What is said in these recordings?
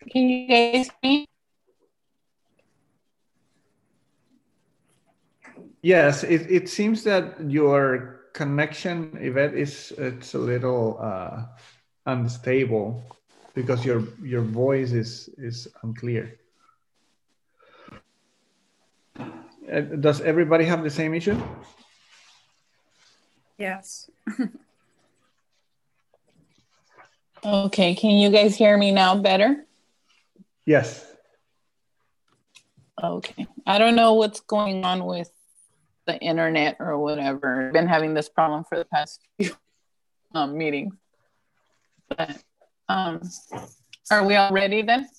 Can you guys hear me? Yes, it seems that your connection, Yvette, it's a little unstable because your voice is unclear. Does everybody have the same issue? Yes. Okay, can you guys hear me now better? Yes. Okay, I don't know what's going on with the internet or whatever. I've been having this problem for the past few meetings. But are we all ready then?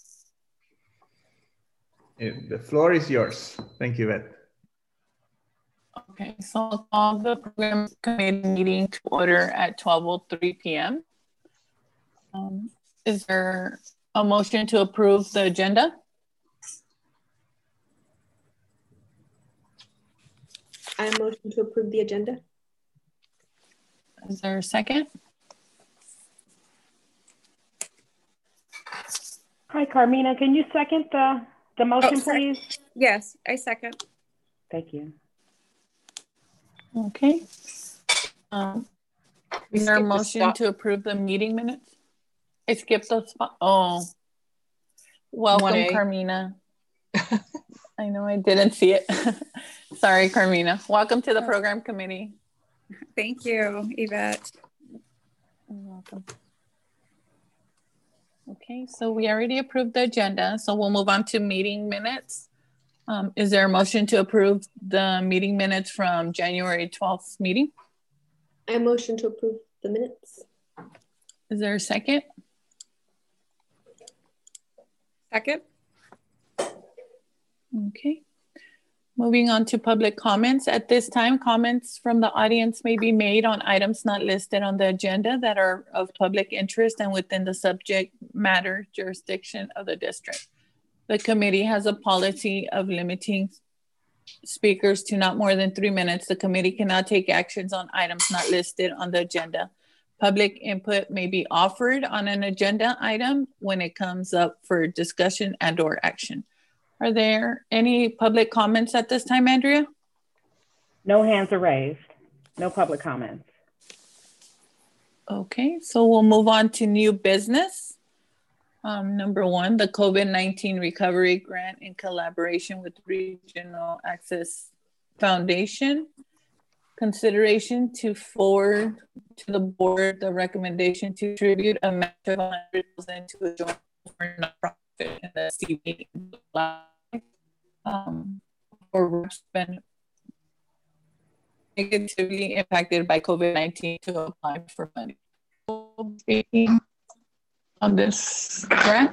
The floor is yours. Thank you, Yvette. Okay, so I'll call the program committee meeting to order at 12:03 p.m. Is there a motion to approve the agenda? I motion to approve the agenda. Is there a second? Hi, Carmina. Can you second the motion, please? Yes, I second. Thank you. Okay. Is there a motion to approve the meeting minutes? I skipped the spot. Oh, welcome, 1A. Carmina. I know I didn't see it. Sorry, Carmina. Welcome to the program committee. Thank you, Yvette. You're welcome. Okay, so we already approved the agenda, so we'll move on to meeting minutes. Is there a motion to approve the meeting minutes from January 12th meeting? I motion to approve the minutes. Is there a second? Second. Okay. Moving on to public comments. At this time, comments from the audience may be made on items not listed on the agenda that are of public interest and within the subject matter jurisdiction of the district. The committee has a policy of limiting speakers to not more than 3 minutes. The committee cannot take actions on items not listed on the agenda. Public input may be offered on an agenda item when it comes up for discussion and/or action. Are there any public comments at this time, Andrea? No hands are raised. No public comments. Okay, so we'll move on to new business. Number one, the COVID-19 recovery grant in collaboration with Regional Access Foundation. Consideration to forward to the board the recommendation to tribute a match of $100,000 to a joint for nonprofit in the CV or been negatively impacted by COVID-19 to apply for money. Speaking on this grant.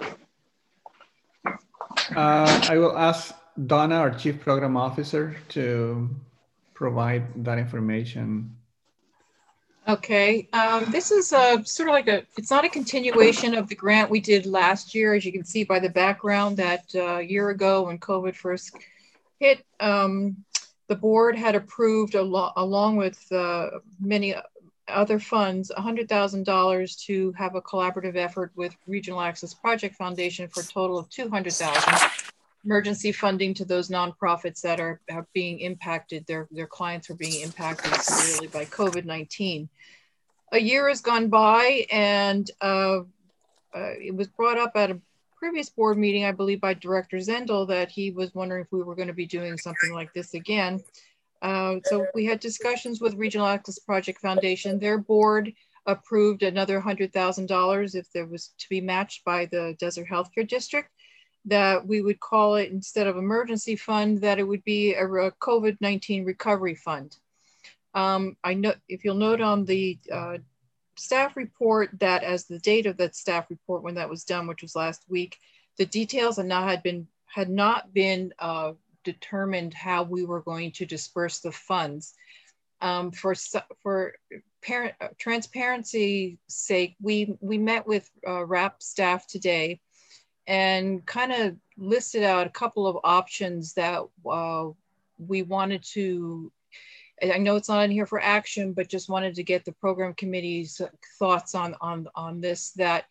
I will ask Donna, our Chief Program Officer, to provide that information. Okay, this is sort of like it's not a continuation of the grant we did last year, as you can see by the background that a year ago when COVID first hit, the board had approved along with many other funds, $100,000 to have a collaborative effort with Regional Access Project Foundation for a total of $200,000. Emergency funding to those nonprofits that are being impacted, their clients are being impacted severely by COVID-19. A year has gone by and it was brought up at a previous board meeting, I believe by Director Zendel, that he was wondering if we were going to be doing something like this again. So we had discussions with Regional Access Project Foundation. Their board approved another $100,000 if there was to be matched by the Desert Healthcare District, that we would call it, instead of emergency fund, that it would be a COVID-19 recovery fund. I know if you'll note on the staff report that as the date of that staff report when that was done, which was last week, the details had not been determined how we were going to disperse the funds. For transparency's sake, we met with RAP staff today and kind of listed out a couple of options that we wanted to, I know it's not in here for action, but just wanted to get the program committee's thoughts on this, that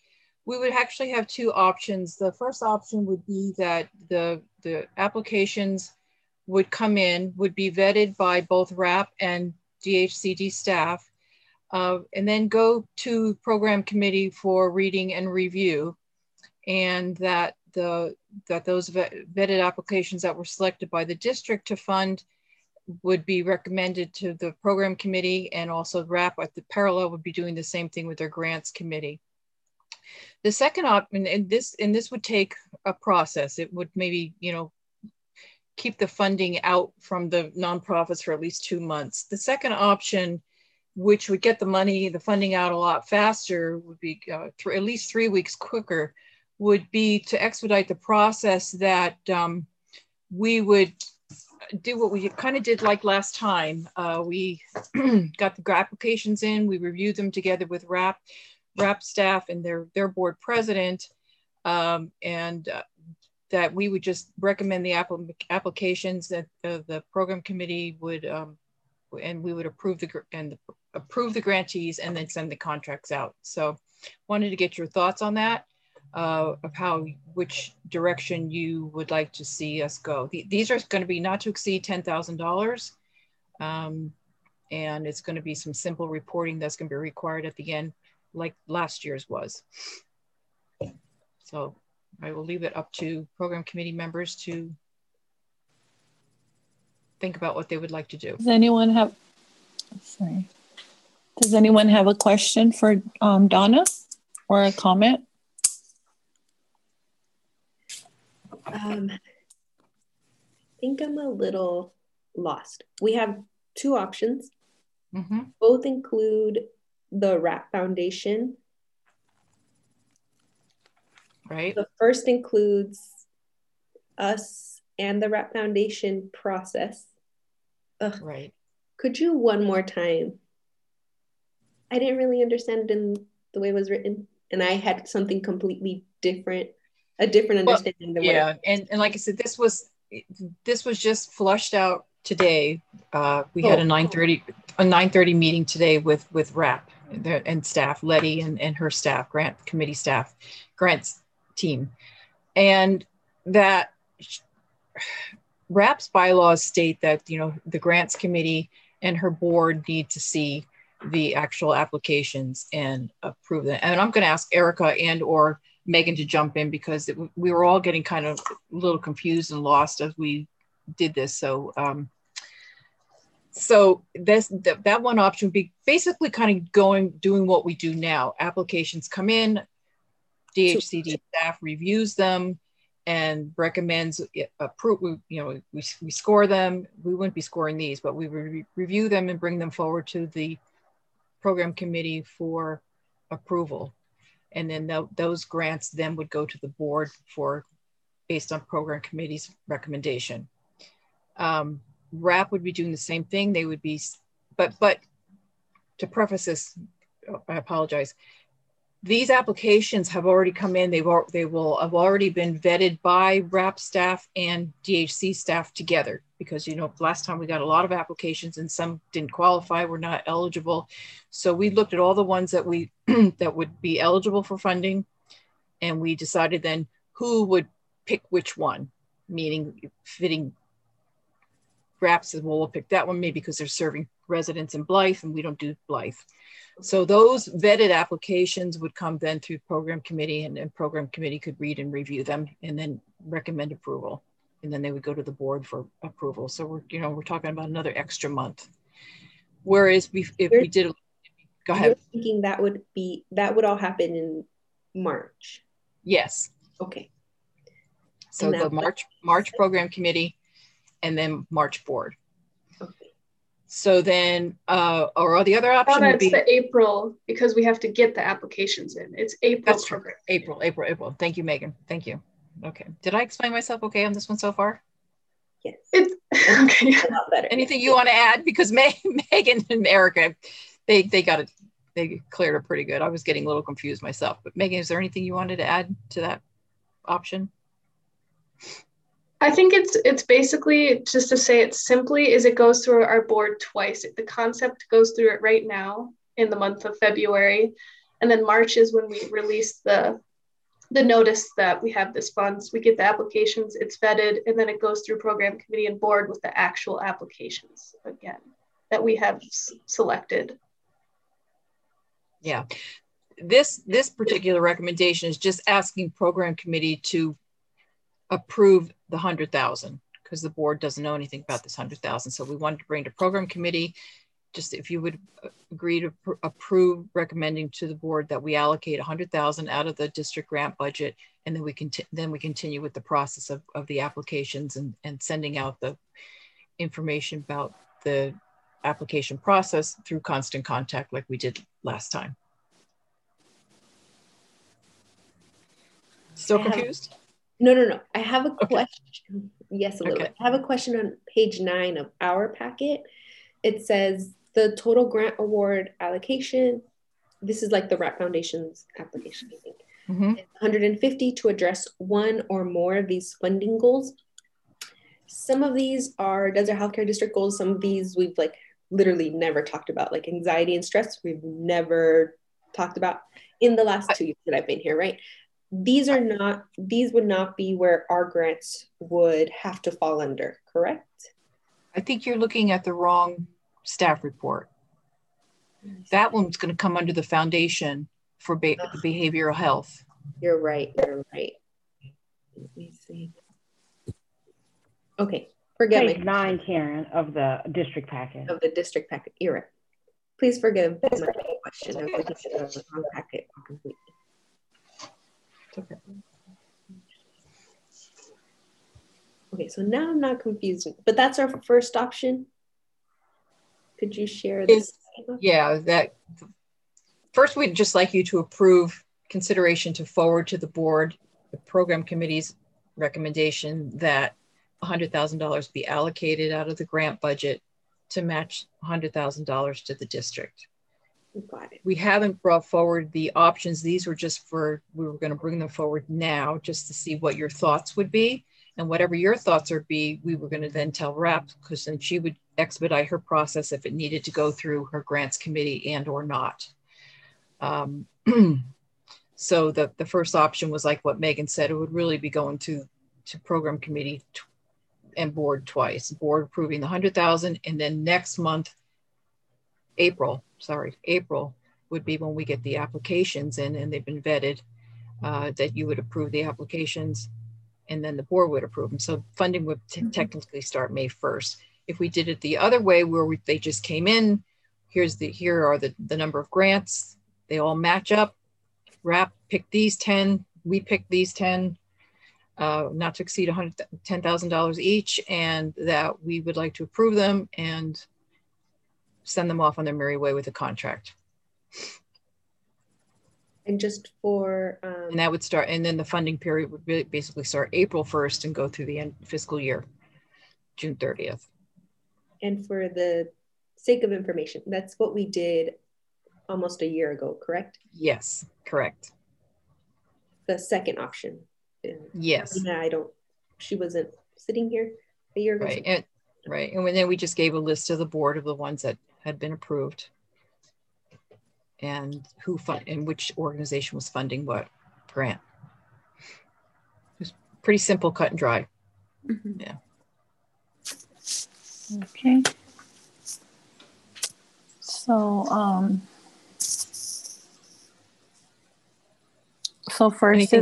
We would actually have two options. The first option would be that the applications would come in, would be vetted by both RAP and DHCD staff, and then go to program committee for reading and review, and that those vetted applications that were selected by the district to fund would be recommended to the program committee, and also RAP at the parallel would be doing the same thing with their grants committee. The second option, and this would take a process. It would maybe, you know, keep the funding out from the nonprofits for at least 2 months. The second option, which would get the funding out a lot faster, would be at least 3 weeks quicker, would be to expedite the process that we would do what we kind of did like last time. We got the applications in, we reviewed them together with RAP staff and their board president, and that we would just recommend the applications that the program committee would, and we would approve the grantees and then send the contracts out. So wanted to get your thoughts on that, of which direction you would like to see us go. These are going to be not to exceed $10,000. And it's going to be some simple reporting that's going to be required at the end, like last year's was. So I will leave it up to program committee members to think about what they would like to do. Does anyone have a question for Donna or a comment? I think I'm a little lost. We have two options. Mm-hmm. Both include the RAP Foundation. Right. The first includes us and the RAP Foundation process. Ugh. Right. Could you one more time? I didn't really understand it in the way it was written, and I had something completely different, a different understanding than yeah, and like I said, this was just flushed out today. We had a 9:30 meeting today with RAP and staff, Letty and her staff, grant committee staff, grants team, and that RAP's bylaws state that, you know, the grants committee and her board need to see the actual applications and approve them. And I'm going to ask Erica and or Megan to jump in, because we were all getting kind of a little confused and lost as we did this. So that one option would be basically kind of doing what we do now. Applications come in, DHCD staff reviews them and recommends approve. We score them. We wouldn't be scoring these, but we review them and bring them forward to the program committee for approval. And then those grants then would go to the board based on program committee's recommendation. RAP would be doing the same thing. They would be, but to preface this, I apologize. These applications have already come in. They will have already been vetted by RAP staff and DHC staff together, because, you know, last time we got a lot of applications and some didn't qualify, were not eligible. So we looked at all the ones that that would be eligible for funding, and we decided then who would pick which one, meaning fitting. RAP says, well, we'll pick that one maybe because they're serving residents in Blythe and we don't do Blythe. So those vetted applications would come then through program committee, and program committee could read and review them and then recommend approval. And then they would go to the board for approval. So we're talking about another extra month. Whereas if we did, go ahead. You're thinking that would all happen in March. Yes. Okay. So the March program committee and then March board. Okay. So then, or the other option would be the April, because we have to get the applications in. It's April. That's true. April. Thank you, Megan. Thank you. Okay. Did I explain myself okay on this one so far? Yes. It's okay. A lot better. Anything you want to add? Because Megan and Erica, they cleared it pretty good. I was getting a little confused myself. But Megan, is there anything you wanted to add to that option? I think it's basically, just to say it simply, is it goes through our board twice. The concept goes through it right now in the month of February. And then March is when we release the the notice that we have this funds, we get the applications, it's vetted, and then it goes through program committee and board with the actual applications again that we have selected. Yeah, this particular recommendation is just asking program committee to approve the 100,000 because the board doesn't know anything about this 100,000. So we wanted to bring to program committee, just if you would agree to approve recommending to the board that we allocate 100,000 out of the district grant budget, and then we continue with the process of the applications and sending out the information about the application process through Constant Contact like we did last time. Still confused? No. I have a Okay. question. Yes, a little. Okay. I have a question on page 9 of our packet. It says the total grant award allocation. This is like the RAP Foundation's application, I think. Mm-hmm. 150 to address one or more of these funding goals. Some of these are Desert Healthcare District goals. Some of these we've like literally never talked about, like anxiety and stress. We've never talked about in the last 2 years that I've been here, right? These would not be where our grants would have to fall under, correct? I think you're looking at the wrong staff report. That one's going to come under the foundation for behavioral health. You're right. Let me see. Okay, forget Page me. 9, Karen, of the district packet. Of the district packet. You're right. Please forgive my question. I'm looking at the wrong packet completely. Okay. Okay, so now I'm not confused, but that's our first option. Could you share this? Yeah, that first we'd just like you to approve consideration to forward to the board the program committee's recommendation that $100,000 be allocated out of the grant budget to match $100,000 to the district. Got it. We haven't brought forward the options. These were just we were going to bring them forward now just to see what your thoughts would be. And whatever your thoughts would be, we were going to then tell RAP, because then she would expedite her process if it needed to go through her grants committee and or not. So the first option was like what Megan said, it would really be going to program committee and board twice. Board approving the 100,000, and then next month, April would be when we get the applications in and they've been vetted, that you would approve the applications and then the board would approve them. So funding would technically start May 1st. If we did it the other way where they just came in, here are the number of grants, they all match up, RAP picked these 10, we picked these 10, not to exceed $10,000 each, and that we would like to approve them and send them off on their merry way with a contract. And just for and that would start, and then the funding period would basically start April 1st and go through the end fiscal year, June 30th. and for the sake of information, that's what we did almost a year ago, correct? Yes, correct. The second option. Yes. She wasn't sitting here a year ago. Right. And then we just gave a list to the board of the ones that had been approved and and which organization was funding what grant. It was pretty simple, cut and dry. Mm-hmm. Yeah. Okay. So, so first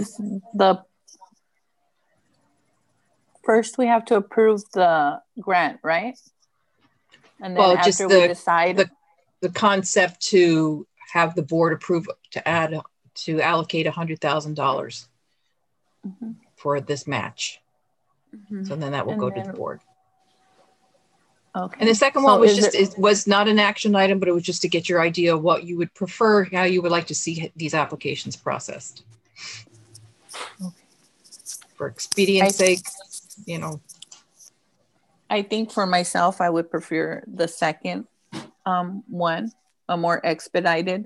first we have to approve the grant, right? And then after we decide the concept to have the board approve to allocate $100,000 for this match. Mm-hmm. So then that will go to the board. Okay. And the second one was it was not an action item, but it was just to get your idea of what you would prefer, how you would like to see these applications processed. Okay. For expedience sake, I think for myself, I would prefer the second one, a more expedited,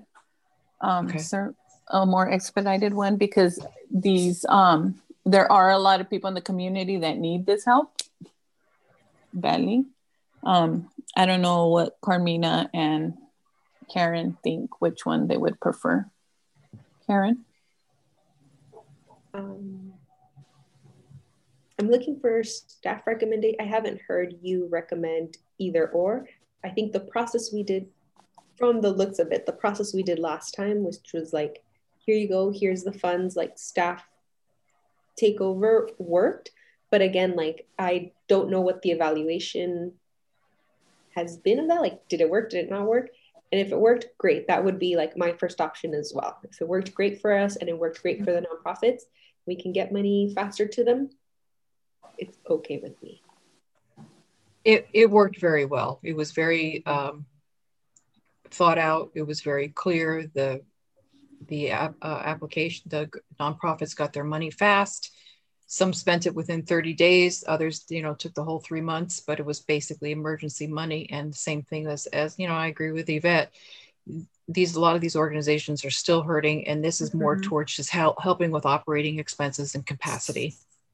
a more expedited one, because these there are a lot of people in the community that need this help badly. I don't know what Carmina and Karen think, which one they would prefer. Karen? I'm looking for staff recommendation. I haven't heard you recommend either or. I think the process we did, from the looks of it, the process we did last time, which was like, here you go, here's the funds, like staff takeover, worked. But again, like, I don't know what the evaluation has been of that. Like, did it work? Did it not work? And if it worked, great. That would be like my first option as well. If it worked great for us and it worked great for the nonprofits, we can get money faster to them. It's okay with me. It worked very well. It was very thought out. It was very clear. The application, the nonprofits got their money fast. Some spent it within 30 days. Others, took the whole 3 months, but it was basically emergency money. And the same thing as I agree with Yvette. A lot of these organizations are still hurting, and this is more towards just helping with operating expenses and capacity.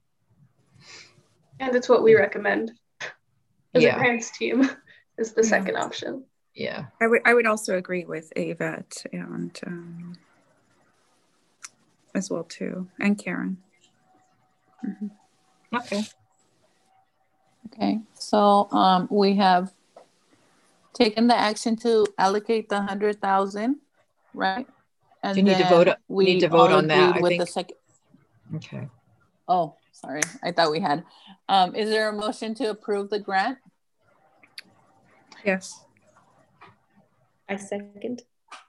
And it's what we recommend as a grants team is the second option. Yeah. I would also agree with Yvette and as well too, and Karen. Okay. Okay, so we have taken the action to allocate the 100,000, right? And you need to vote. We need to vote on that. With the second. Okay. Oh, sorry. I thought we had. Is there a motion to approve the grant? Yes. I second.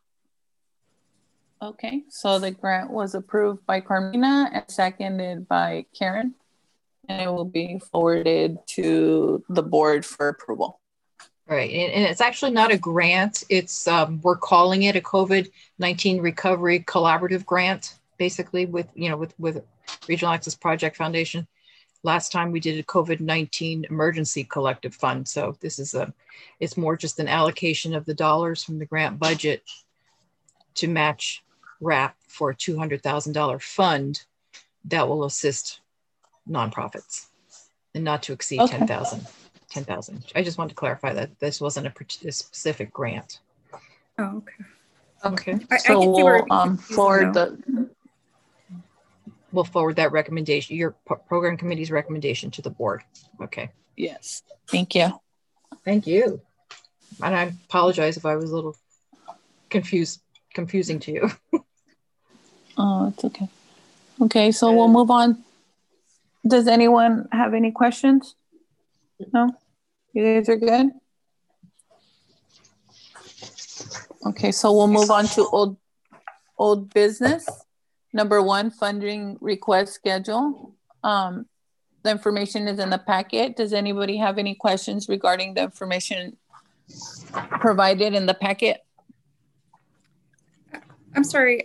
Okay, so the grant was approved by Carmina and seconded by Karen, and it will be forwarded to the board for approval. Right, and it's actually not a grant. It's we're calling it a COVID-19 Recovery Collaborative Grant, basically with Regional Access Project Foundation. Last time we did a COVID-19 Emergency Collective Fund, so this is it's more just an allocation of the dollars from the grant budget to match RAP for a $200,000 fund that will assist nonprofits and not to exceed 10,000. I just wanted to clarify that this wasn't a specific grant. Oh, okay. Okay. So we'll forward that recommendation, your program committee's recommendation, to the board. Okay. Yes. Thank you. Thank you. And I apologize if I was a little confusing to you. Oh, it's okay. Okay, so we'll move on. Does anyone have any questions? No? You guys are good? Okay, so we'll move on to old business. Number 1, funding request schedule. The information is in the packet. Does anybody have any questions regarding the information provided in the packet? I'm sorry,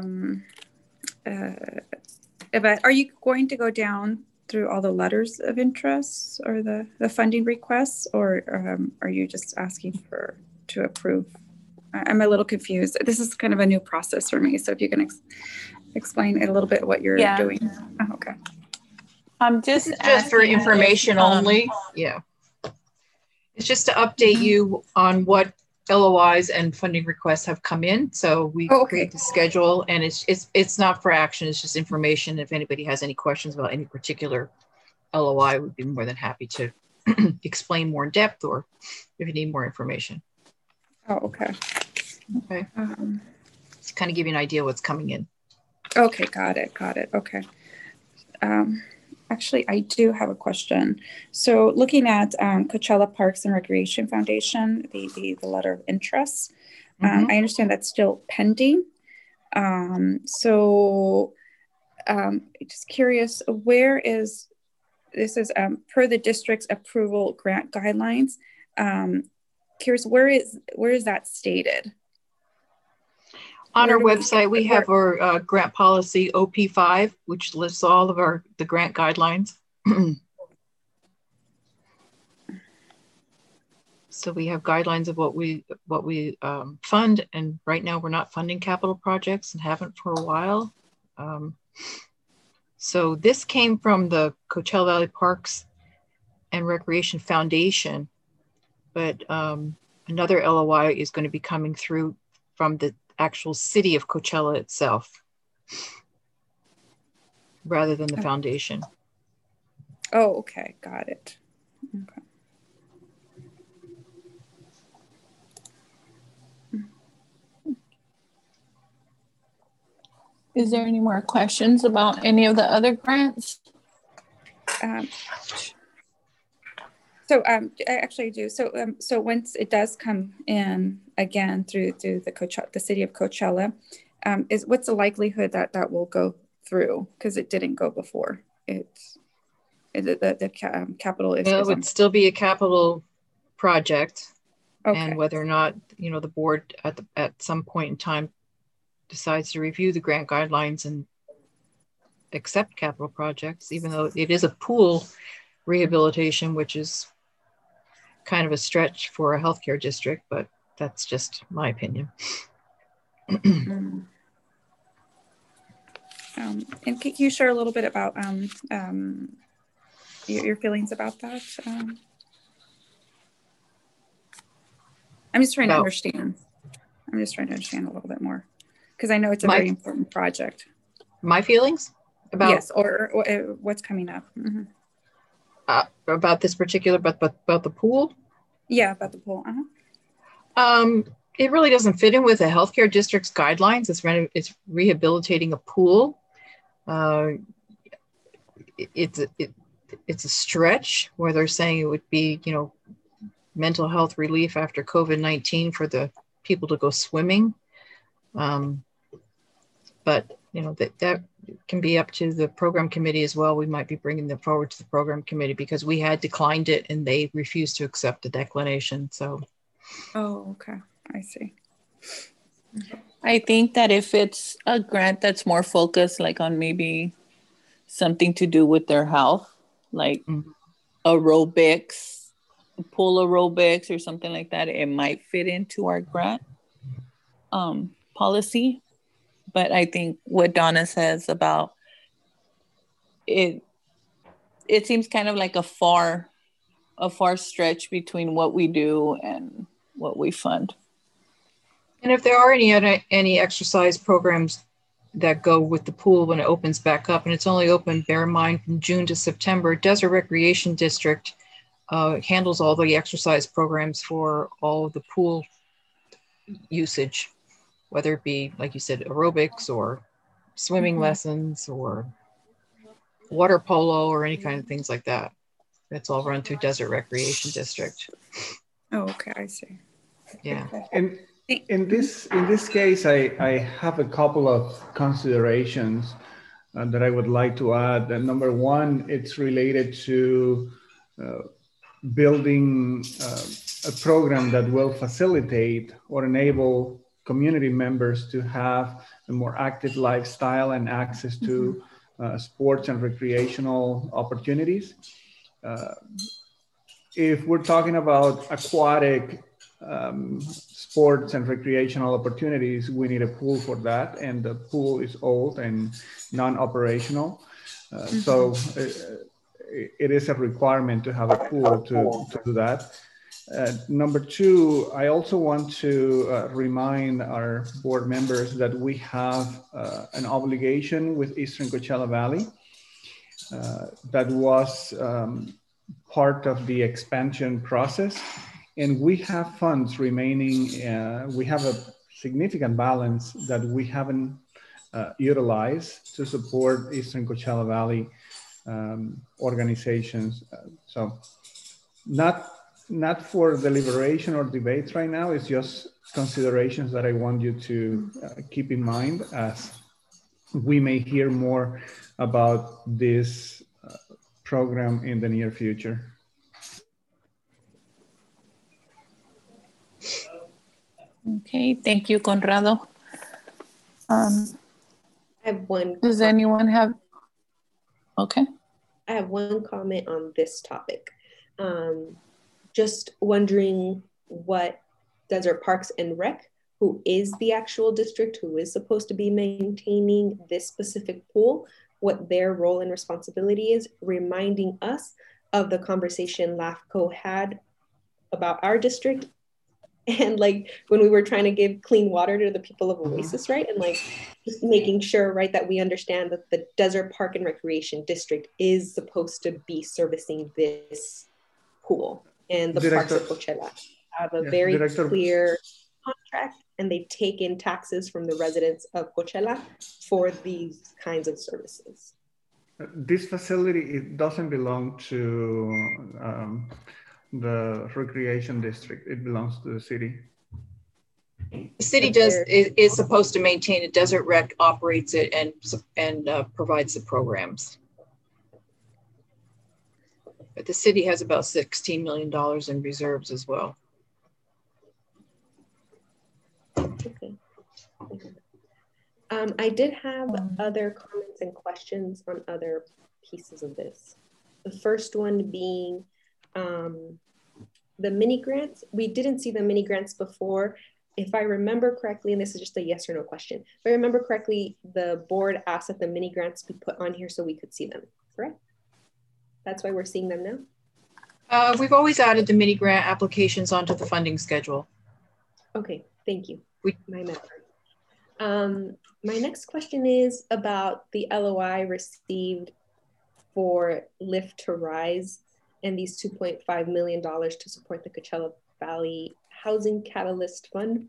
Yvette, are you going to go down through all the letters of interest or the funding requests, or are you just asking to approve? I'm a little confused. This is kind of a new process for me, so if you can explain a little bit what you're doing. Oh, okay. I'm just for information only. Yeah. It's just to update you on what LOIs and funding requests have come in. So we create the schedule, and it's not for action. It's just information. If anybody has any questions about any particular LOI, we'd be more than happy to explain more in depth, or if you need more information. Oh, okay. Okay. To kind of give you an idea what's coming in. Okay, got it. Okay. Actually, I do have a question. So looking at Coachella Parks and Recreation Foundation, the letter of interest, I understand that's still pending. Just curious, where is, this is per the district's approval grant guidelines. Curious, where is that stated? On our website, we have our grant policy OP5, which lists all of the grant guidelines. So we have guidelines of what we fund, and right now we're not funding capital projects and haven't for a while. So this came from the Coachella Valley Parks and Recreation Foundation, but another LOI is going to be coming through from the actual city of Coachella itself. rather than the foundation. Oh, okay, got it. Okay. Is there any more questions about any of the other grants? I actually do. So once it does come in again through the city of Coachella, what's the likelihood that that will go through? Because it didn't go before. The capital is. It would still be a capital project, okay. And whether or not the board at some point in time decides to review the grant guidelines and accept capital projects, even though it is a pool rehabilitation, which is kind of a stretch for a healthcare district, but that's just my opinion. And can you share a little bit about your feelings about that? I'm just trying to understand. I'm just trying to understand a little bit more because I know it's a very important project. My feelings about yes, or what's coming up. Mm-hmm. About this particular, but about the pool. Yeah, about the pool. It really doesn't fit in with the healthcare district's guidelines. It's rehabilitating a pool. It's a stretch where they're saying it would be, mental health relief after COVID-19 for the people to go swimming. But that can be up to the program committee as well. We might be bringing them forward to the program committee because we had declined it and they refused to accept the declination. So. Oh, okay. I see. I think that if it's a grant that's more focused like on maybe something to do with their health, like aerobics, pool aerobics or something like that, it might fit into our grant policy. But I think what Donna says about it seems kind of like a far stretch between what we do and what we fund. And if there are any exercise programs that go with the pool when it opens back up, and it's only open, bear in mind, from June to September, Desert Recreation District handles all the exercise programs for all of the pool usage, whether it be, like you said, aerobics or swimming lessons or water polo or any kind of things like that. It's all run through Desert Recreation District. Oh, okay, I see. Yeah. And in this case, I have a couple of considerations that I would like to add. Number one, it's related to building a program that will facilitate or enable community members to have a more active lifestyle and access to sports and recreational opportunities. If we're talking about aquatic sports and recreational opportunities, we need a pool for that, and the pool is old and non-operational. So it is a requirement to have a pool to do that. Number two, I also want to remind our board members that we have an obligation with Eastern Coachella Valley that was part of the expansion process. And we have funds remaining. We have a significant balance that we haven't utilized to support Eastern Coachella Valley organizations. So not for deliberation or debates right now. It's just considerations that I want you to keep in mind as we may hear more about this program in the near future. Okay, thank you, Conrado. I have one. Does anyone have? Okay. I have one comment on this topic. Just wondering what Desert Parks and Rec, who is the actual district who is supposed to be maintaining this specific pool, what their role and responsibility is, reminding us of the conversation LAFCO had about our district And like when we were trying to give clean water to the people of Oasis, right? And like just making sure, right, that we understand that the Desert Park and Recreation District is supposed to be servicing this pool, and the parks of Coachella have a very clear contract, and they take in taxes from the residents of Coachella for these kinds of services. This facility, it doesn't belong to the recreation district. It belongs to the city. The city is supposed to maintain it. Desert Rec operates it and provides the programs. But the city has about $16 million in reserves as well. Okay. I did have other comments and questions on other pieces of this. The first one being the mini grants. We didn't see the mini grants before. If I remember correctly, and this is just a yes or no question, if I remember correctly, the board asked that the mini grants be put on here so we could see them, correct? That's why we're seeing them now? We've always added the mini grant applications onto the funding schedule. Okay, thank you. My memory. My next question is about the LOI received for Lift to Rise and these $2.5 million to support the Coachella Valley Housing Catalyst Fund.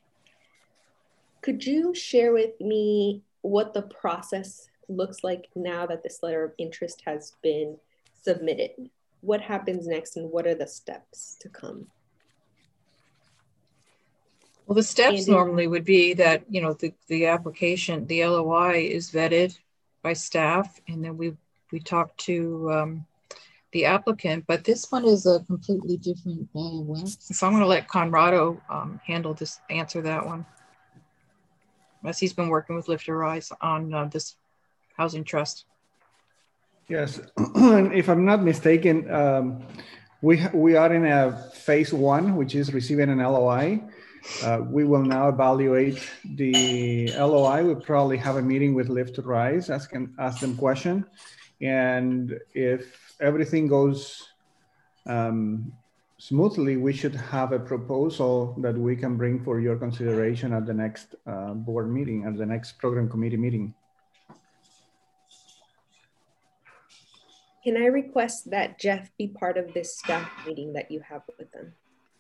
Could you share with me what the process looks like now that this letter of interest has been submitted? What happens next and what are the steps to come? Well, the steps normally would be that, you know, the application, the LOI is vetted by staff, and then we talk to the applicant, but this one is a completely different ball of wax. So I'm going to let Conrado answer that one, as he's been working with Lift to Rise on this housing trust. Yes, if I'm not mistaken, we are in a phase 1, which is receiving an LOI. We will now evaluate the LOI. We'll probably have a meeting with Lift to Rise, ask them questions. And if everything goes smoothly, we should have a proposal that we can bring for your consideration at the next board meeting, at the next program committee meeting. Can I request that Jeff be part of this staff meeting that you have with them?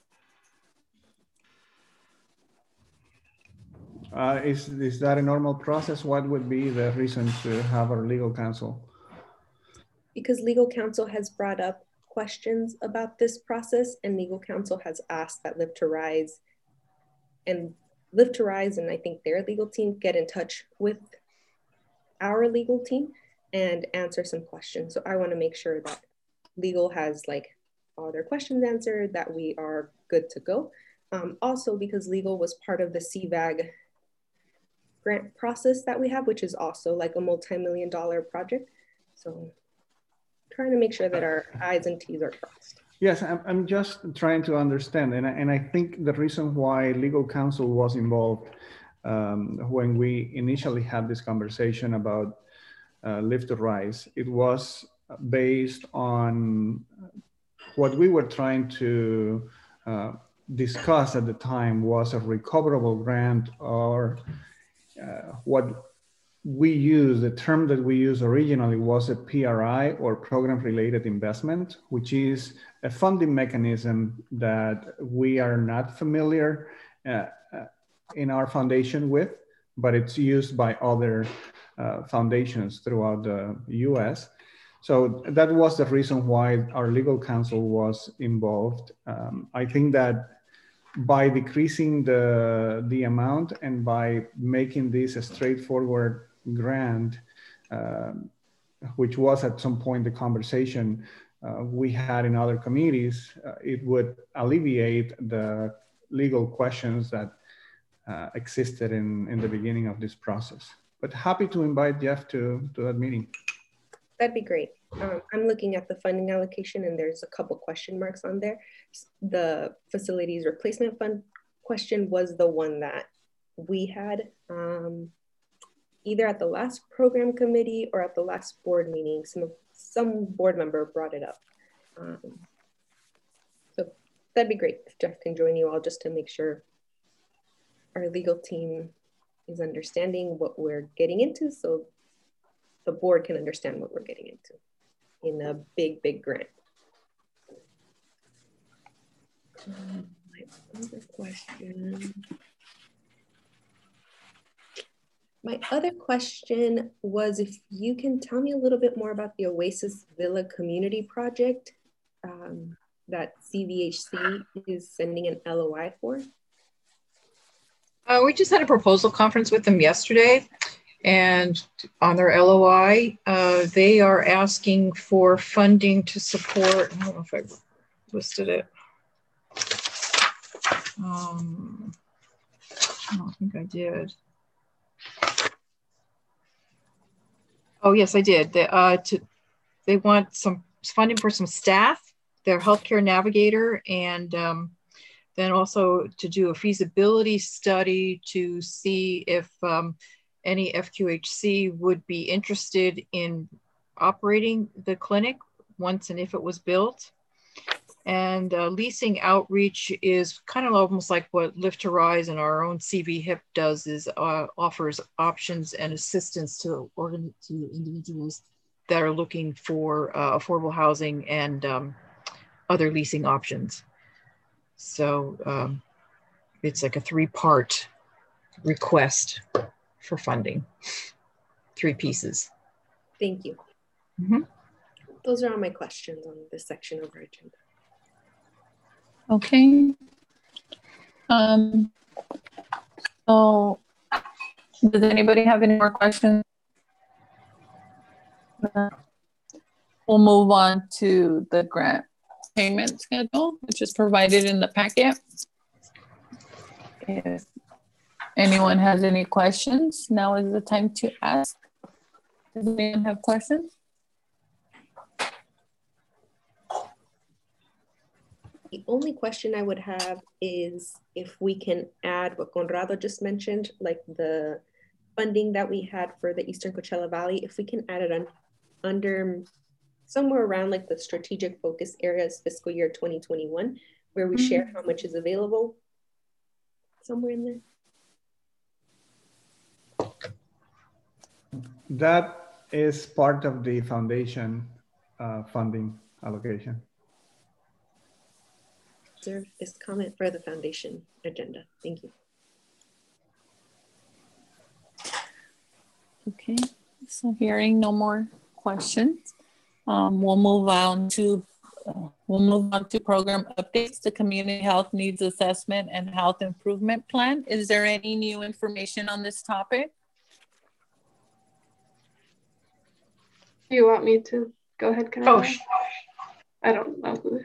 Is that a normal process? What would be the reason to have our legal counsel? Because legal counsel has brought up questions about this process, and legal counsel has asked that Lift to Rise and I think their legal team get in touch with our legal team and answer some questions. So I want to make sure that legal has like all their questions answered, that we are good to go. Also because legal was part of the CVAG grant process that we have, which is also like a multi-million-dollar project. So trying to make sure that our I's and T's are crossed. Yes, I'm just trying to understand. And I think the reason why legal counsel was involved when we initially had this conversation about Lift to Rise, it was based on what we were trying to discuss at the time was a recoverable grant, or what we use, the term that we used originally was a PRI, or program related investment, which is a funding mechanism that we are not familiar in our foundation with, but it's used by other foundations throughout the US. So that was the reason why our legal counsel was involved. I think that by decreasing the amount and by making this a straightforward grant, which was at some point the conversation we had in other committees, it would alleviate the legal questions that existed in the beginning of this process. But happy to invite Jeff to that meeting. That'd be great. I'm looking at the funding allocation and there's a couple question marks on there. The facilities replacement fund question was the one that we had either at the last program committee or at the last board meeting. Some board member brought it up. So that'd be great if Jeff can join you all just to make sure our legal team is understanding what we're getting into, so the board can understand what we're getting into in a big, big grant. My other question was if you can tell me a little bit more about the Oasis Villa Community Project that CVHC is sending an LOI for. We just had a proposal conference with them yesterday, and on their LOI, they are asking for funding to support, I don't know if I listed it. I don't think I did. Oh, yes, I did. They want some funding for some staff, their healthcare navigator, and then also to do a feasibility study to see if any FQHC would be interested in operating the clinic once and if it was built. And leasing outreach is kind of almost like what Lift to Rise and our own CV HIP does, is offers options and assistance to individuals that are looking for affordable housing and other leasing options. So it's like a 3-part request for funding, 3 pieces. Thank you. Mm-hmm. Those are all my questions on this section of our agenda. Okay. So does anybody have any more questions? We'll move on to the grant payment schedule, which is provided in the packet. If anyone has any questions, now is the time to ask. Does anyone have questions? The only question I would have is if we can add what Conrado just mentioned, like the funding that we had for the Eastern Coachella Valley, if we can add it on under somewhere around like the strategic focus areas fiscal year 2021, where we share how much is available, somewhere in there. That is part of the foundation funding allocation. Reserve this comment for the foundation agenda. Thank you. Okay, so hearing no more questions, we'll move on to program updates, the Community Health Needs Assessment and Health Improvement Plan. Is there any new information on this topic? Do you want me to go ahead? Can I don't know who.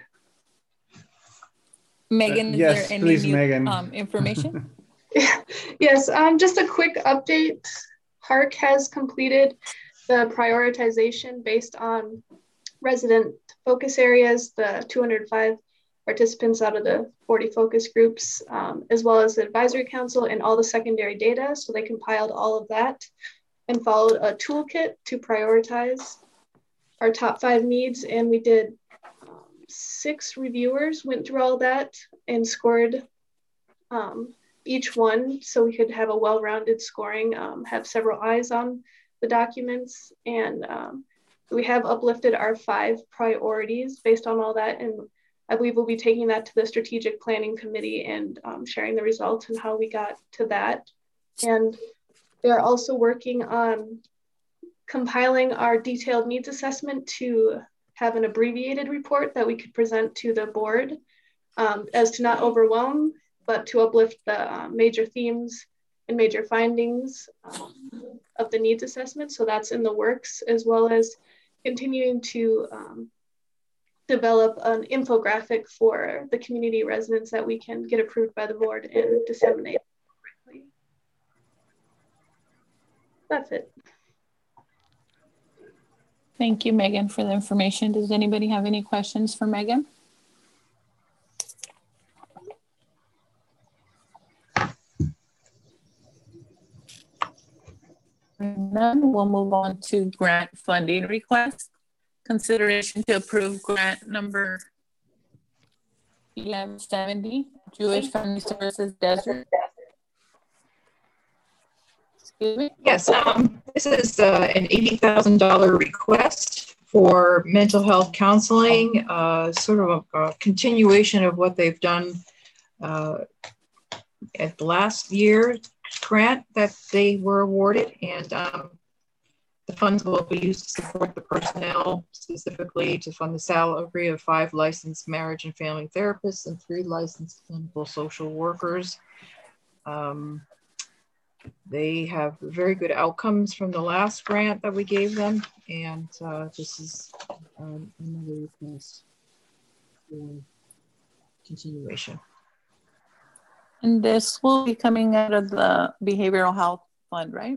Megan, is yes, there any please, new Megan. Information? Yes, just a quick update. HARC has completed the prioritization based on resident focus areas, the 205 participants out of the 40 focus groups, as well as the advisory council and all the secondary data. So they compiled all of that and followed a toolkit to prioritize our top 5 needs. And we did 6 reviewers went through all that and scored each one so we could have a well-rounded scoring, have several eyes on the documents. And we have uplifted our 5 priorities based on all that. And I believe we'll be taking that to the strategic planning committee and sharing the results and how we got to that. And they're also working on compiling our detailed needs assessment to have an abbreviated report that we could present to the board as to not overwhelm, but to uplift the major themes and major findings of the needs assessment. So that's in the works, as well as continuing to develop an infographic for the community residents that we can get approved by the board and disseminate appropriately. That's it. Thank you, Megan, for the information. Does anybody have any questions for Megan? None. We'll move on to grant funding request. Consideration to approve grant number 1170, Jewish Family Services Desert. Excuse me? Yes, this is an $80,000 request for mental health counseling, sort of a continuation of what they've done at the last year grant that they were awarded, and the funds will be used to support the personnel, specifically to fund the salary of 5 licensed marriage and family therapists and 3 licensed clinical social workers. They have very good outcomes from the last grant that we gave them, and this is another request for continuation. And this will be coming out of the Behavioral Health Fund, right?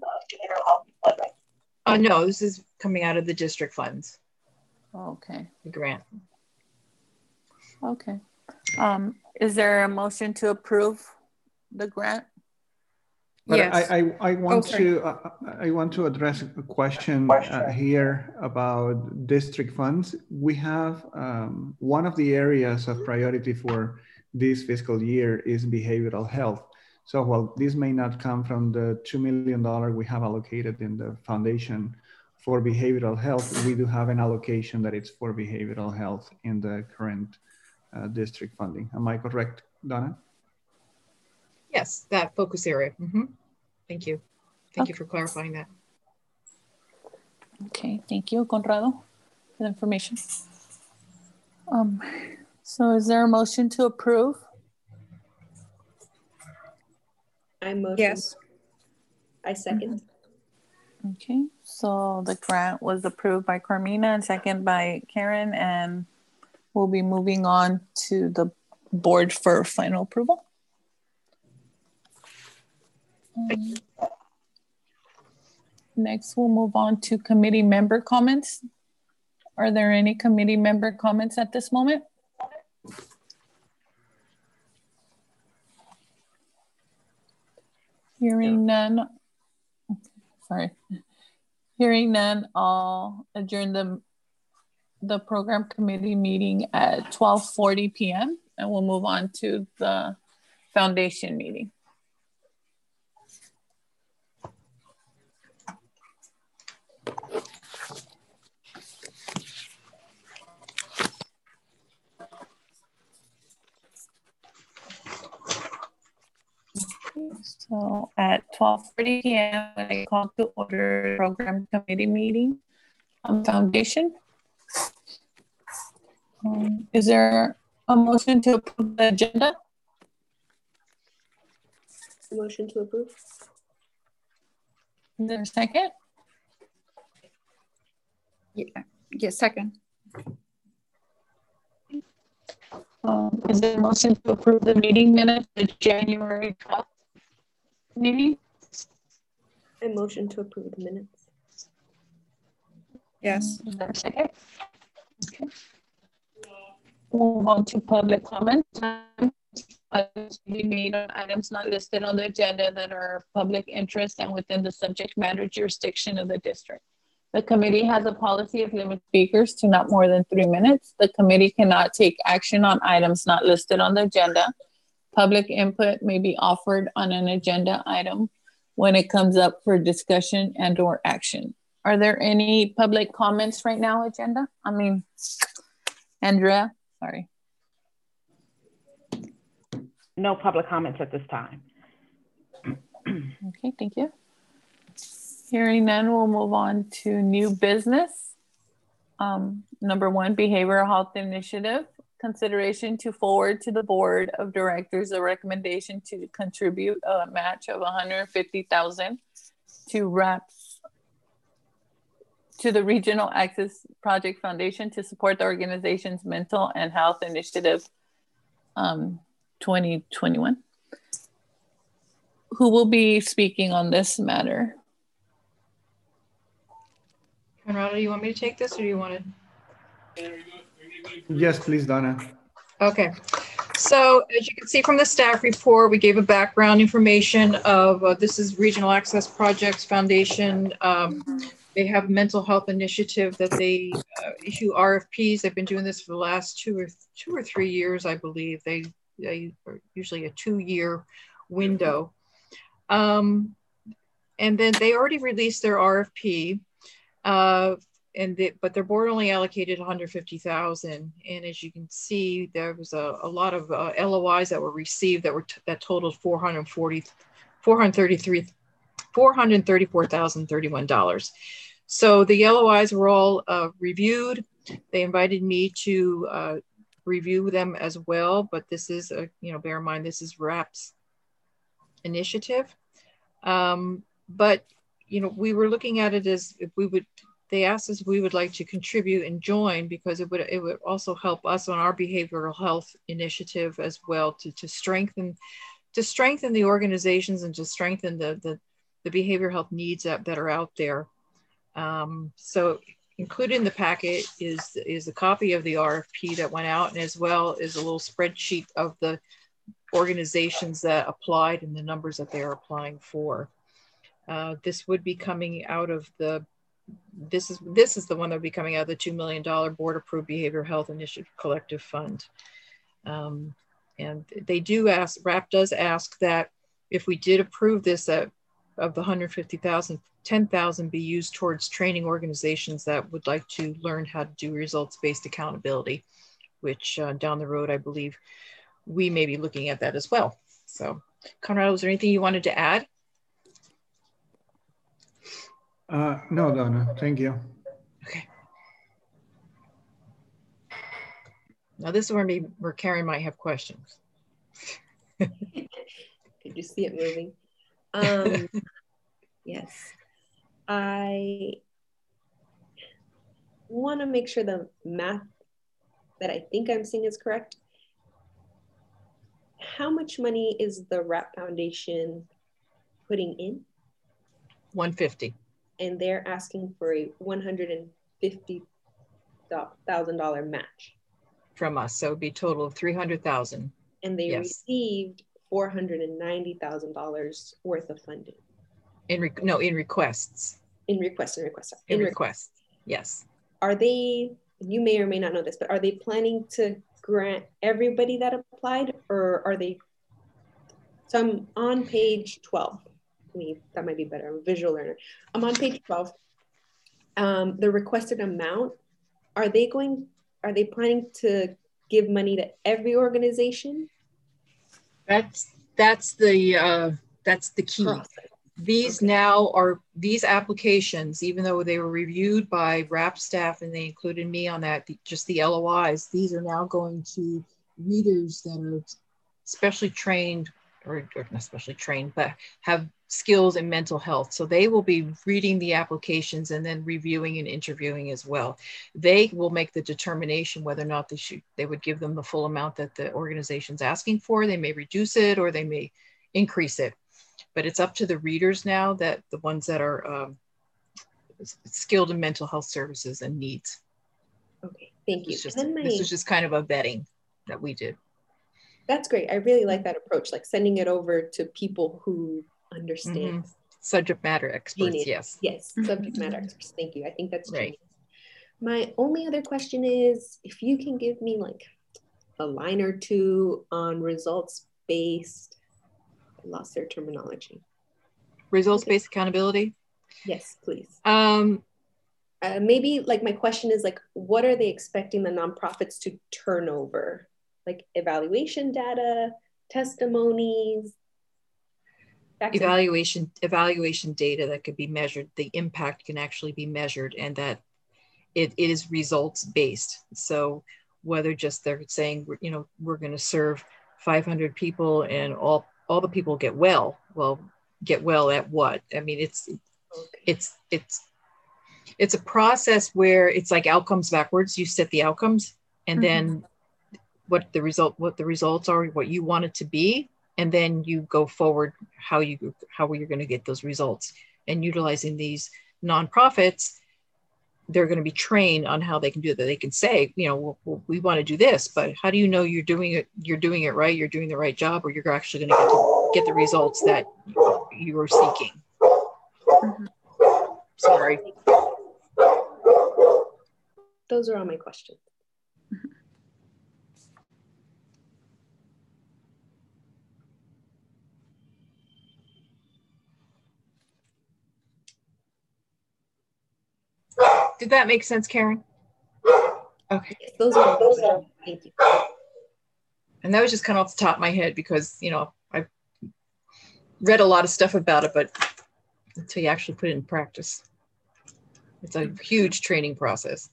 No, this is coming out of the district funds. Okay. The grant. Okay. Is there a motion to approve the grant? But Yes. I want to address a question here about district funds. We have one of the areas of priority for this fiscal year is behavioral health. So while this may not come from the $2 million we have allocated in the foundation for behavioral health, we do have an allocation that it's for behavioral health in the current district funding. Am I correct, Donna? Yes, that focus area. Mm-hmm. Thank you. Thank you for clarifying that. Okay, thank you, Conrado, for the information. So is there a motion to approve? I motion. Yes. I second. Okay, so the grant was approved by Carmina and second by Karen, and we'll be moving on to the board for final approval. Next, we'll move on to committee member comments. Are there any committee member comments at this moment? Hearing none. Sorry. Hearing none, I'll adjourn the program committee meeting at 12:40 p.m. and we'll move on to the foundation meeting. So at 12:30 p.m. when I call to order program committee meeting on foundation. Is there a motion to approve the agenda? Motion to approve. Is there a second? Yeah, second. Is there a motion to approve the meeting minutes, the January 12th meeting? I motion to approve the minutes. Yes. Is there a second? Okay. We'll move on to public comment. Be made on items not listed on the agenda that are of public interest and within the subject matter jurisdiction of the district. The committee has a policy of limit speakers to not more than 3 minutes. The committee cannot take action on items not listed on the agenda. Public input may be offered on an agenda item when it comes up for discussion and or action. Are there any public comments right now, Andrea, sorry. No public comments at this time. Okay, thank you. Hearing none, we'll move on to new business. Number 1, behavioral health initiative. Consideration to forward to the board of directors a recommendation to contribute a match of $150,000 to RAPS, to the Regional Access Project Foundation to support the organization's mental and health initiative 2021. Who will be speaking on this matter? Conrado, do you want me to take this or do you want to? Yes, please, Donna. Okay. So as you can see from the staff report, we gave a background information of this is Regional Access Projects Foundation They have mental health initiative that they issue RFPs. They've been doing this for the last two or 3 years, I believe. They are usually a 2-year window. And then they already released their RFP, but their board only allocated 150,000. And as you can see, there was a lot of LOIs that were received that totaled $434,031. So the LOIs were all reviewed. They invited me to review them as well, but this is bear in mind, this is RAP's initiative. But we were looking at it as if they asked us if we would like to contribute and join, because it would also help us on our behavioral health initiative as well, to strengthen the organizations and to strengthen the behavioral health needs that are out there. So included in the packet is a copy of the RFP that went out, and as well as a little spreadsheet of the organizations that applied and the numbers that they are applying for. This would be coming out of this is the one that would be coming out of the $2 million board approved Behavioral Health Initiative Collective Fund. And they do ask, RAP does ask that if we did approve this, that of the 150,000, 10,000 be used towards training organizations that would like to learn how to do results-based accountability, which down the road, I believe we may be looking at that as well. So Conrad, was there anything you wanted to add? No, Donna, thank you. Okay. Now this is where Karen might have questions. Could you see it moving? Yes. I want to make sure the math that I think I'm seeing is correct. How much money is the RAP Foundation putting in? 150. And they're asking for a $150,000 match from us, so it'd be a total of 300,000. And they received $490,000 worth of funding. In requests. In requests. Yes. Are they? You may or may not know this, but are they planning to grant everybody that applied, or are they? So I'm on page 12. That might be better. I'm a visual learner. I'm on page 12. The requested amount, are they planning to give money to every organization? That's the key. Process. These these applications, even though they were reviewed by RAP staff and they included me on that, just the LOIs, these are now going to readers that are specially trained, or not specially trained, but have skills in mental health. So they will be reading the applications and then reviewing and interviewing as well. They will make the determination whether or not they would give them the full amount that the organization's asking for. They may reduce it or they may increase it. But it's up to the readers now, that the ones that are skilled in mental health services and needs. Okay, thank you. This is just kind of a vetting that we did. That's great. I really like that approach, like sending it over to people who understand. Subject matter experts, genius. Yes. Yes, subject matter experts. Thank you. I think that's right. My only other question is, if you can give me like a line or two on results-based, I lost their terminology. Results-based accountability? Yes, please. Maybe like my question is like, what are they expecting the nonprofits to turn over? Like evaluation data, testimonies, evaluation data that could be measured. The impact can actually be measured, and that it is results based. So whether just they're saying, we're going to serve 500 people and all the people get well. Well, get well at what? I mean, it's a process where it's like outcomes backwards. You set the outcomes, and then what the results are, what you want it to be, and then you go forward how you're going to get those results. And utilizing these nonprofits, they're going to be trained on how they can do that. They can say, we want to do this, but how do you know you're doing it right, you're doing the right job, or you're actually going to get the results that you are seeking? Sorry. Those are all my questions. Did that make sense, Karen? Okay. Yes, those are all my questions. Thank you. And that was just kind of off the top of my head because, you know, I've read a lot of stuff about it, but until you actually put it in practice, it's a huge training process.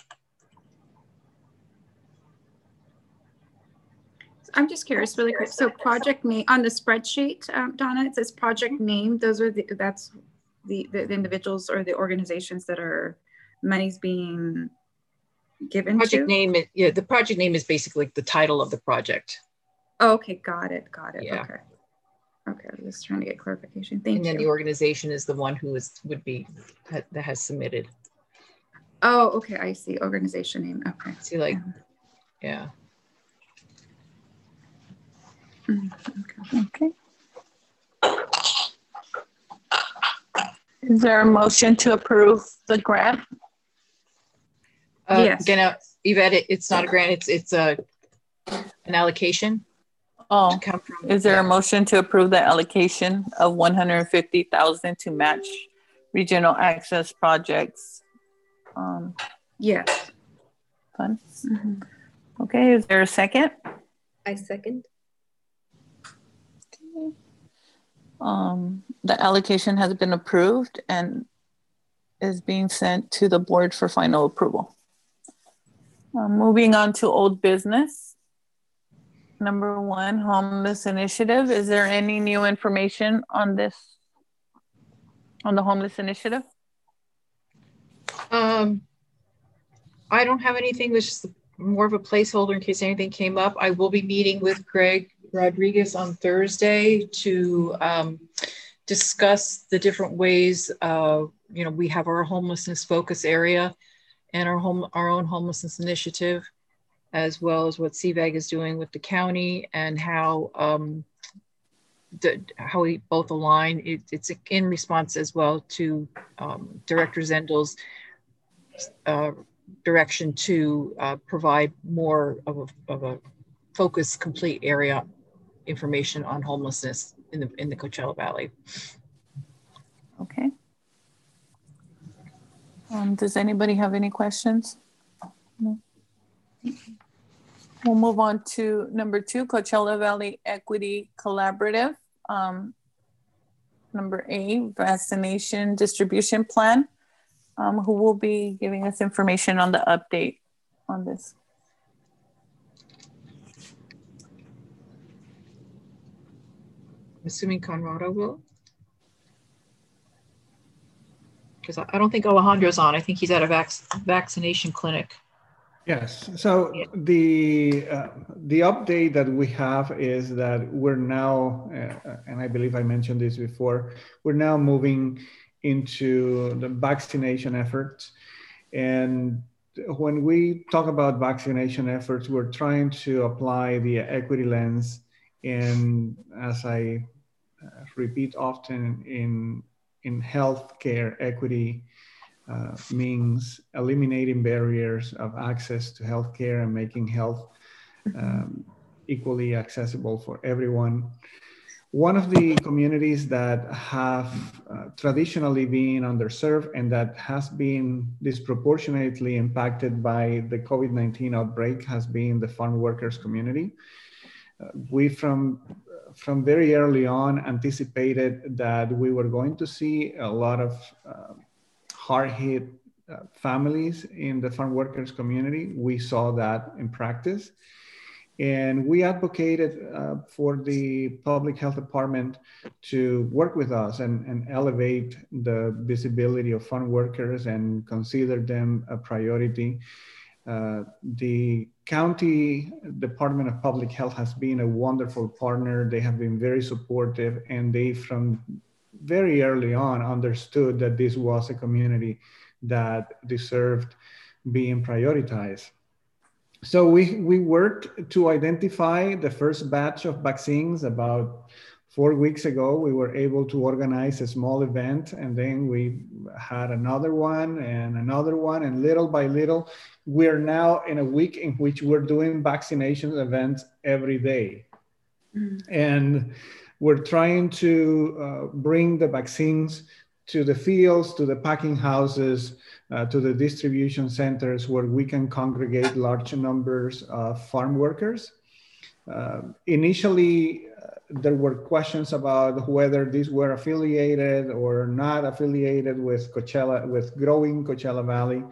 I'm just curious, really quick. So project name on the spreadsheet, Donna, it says project name. Those are that's the individuals or the organizations that are money's being given Project to? name, the project name is basically the title of the project. Oh, okay, got it. Yeah. Okay. Okay, I was just trying to get clarification. Thank you. And then the organization is the one who that has submitted. Oh, okay, I see. Organization name. Okay. See, like, yeah. Okay. Is there a motion to approve the grant? Yes. Again, Yvette, it's not a grant, it's an allocation. Oh, to come from, is there a motion to approve the allocation of $150,000 to match regional access projects? Yes. Funds. Okay, is there a second? I second. The allocation has been approved and is being sent to the board for final approval. Moving on to old business. Number 1, homeless initiative. Is there any new information on this, on the homeless initiative? I don't have anything. This is more of a placeholder in case anything came up. I will be meeting with Greg Rodriguez on Thursday to discuss the different ways. You know, we have our homelessness focus area and our own homelessness initiative, as well as what CVAG is doing with the county and how we both align. It's in response as well to Director Zendel's direction to provide more of a focused, complete area information on homelessness in the Coachella Valley. Okay. Does anybody have any questions? No. We'll move on to number 2, Coachella Valley Equity Collaborative. Number A, vaccination distribution plan. Who will be giving us information on the update on this? I'm assuming Conrado will. Because I don't think Alejandro's on. I think he's at a vaccination clinic. Yes. So the update that we have is that we're now, and I believe I mentioned this before, we're now moving into the vaccination efforts. And when we talk about vaccination efforts, we're trying to apply the equity lens. And as I repeat often, in healthcare equity means eliminating barriers of access to healthcare and making health equally accessible for everyone. One of the communities that have traditionally been underserved and that has been disproportionately impacted by the COVID-19 outbreak has been the farm workers community. We from very early on anticipated that we were going to see a lot of hard-hit families in the farm workers community. We saw that in practice. And we advocated for the public health department to work with us and elevate the visibility of farm workers and consider them a priority. The county Department of Public Health has been a wonderful partner. They have been very supportive, and they from very early on understood that this was a community that deserved being prioritized. So we worked to identify the first batch of vaccines, about 4 weeks ago, we were able to organize a small event, and then we had another one, and little by little, we're now in a week in which we're doing vaccination events every day. And we're trying to bring the vaccines to the fields, to the packing houses, to the distribution centers where we can congregate large numbers of farm workers. Initially, there were questions about whether these were affiliated or not affiliated with Coachella, with growing Coachella Valley.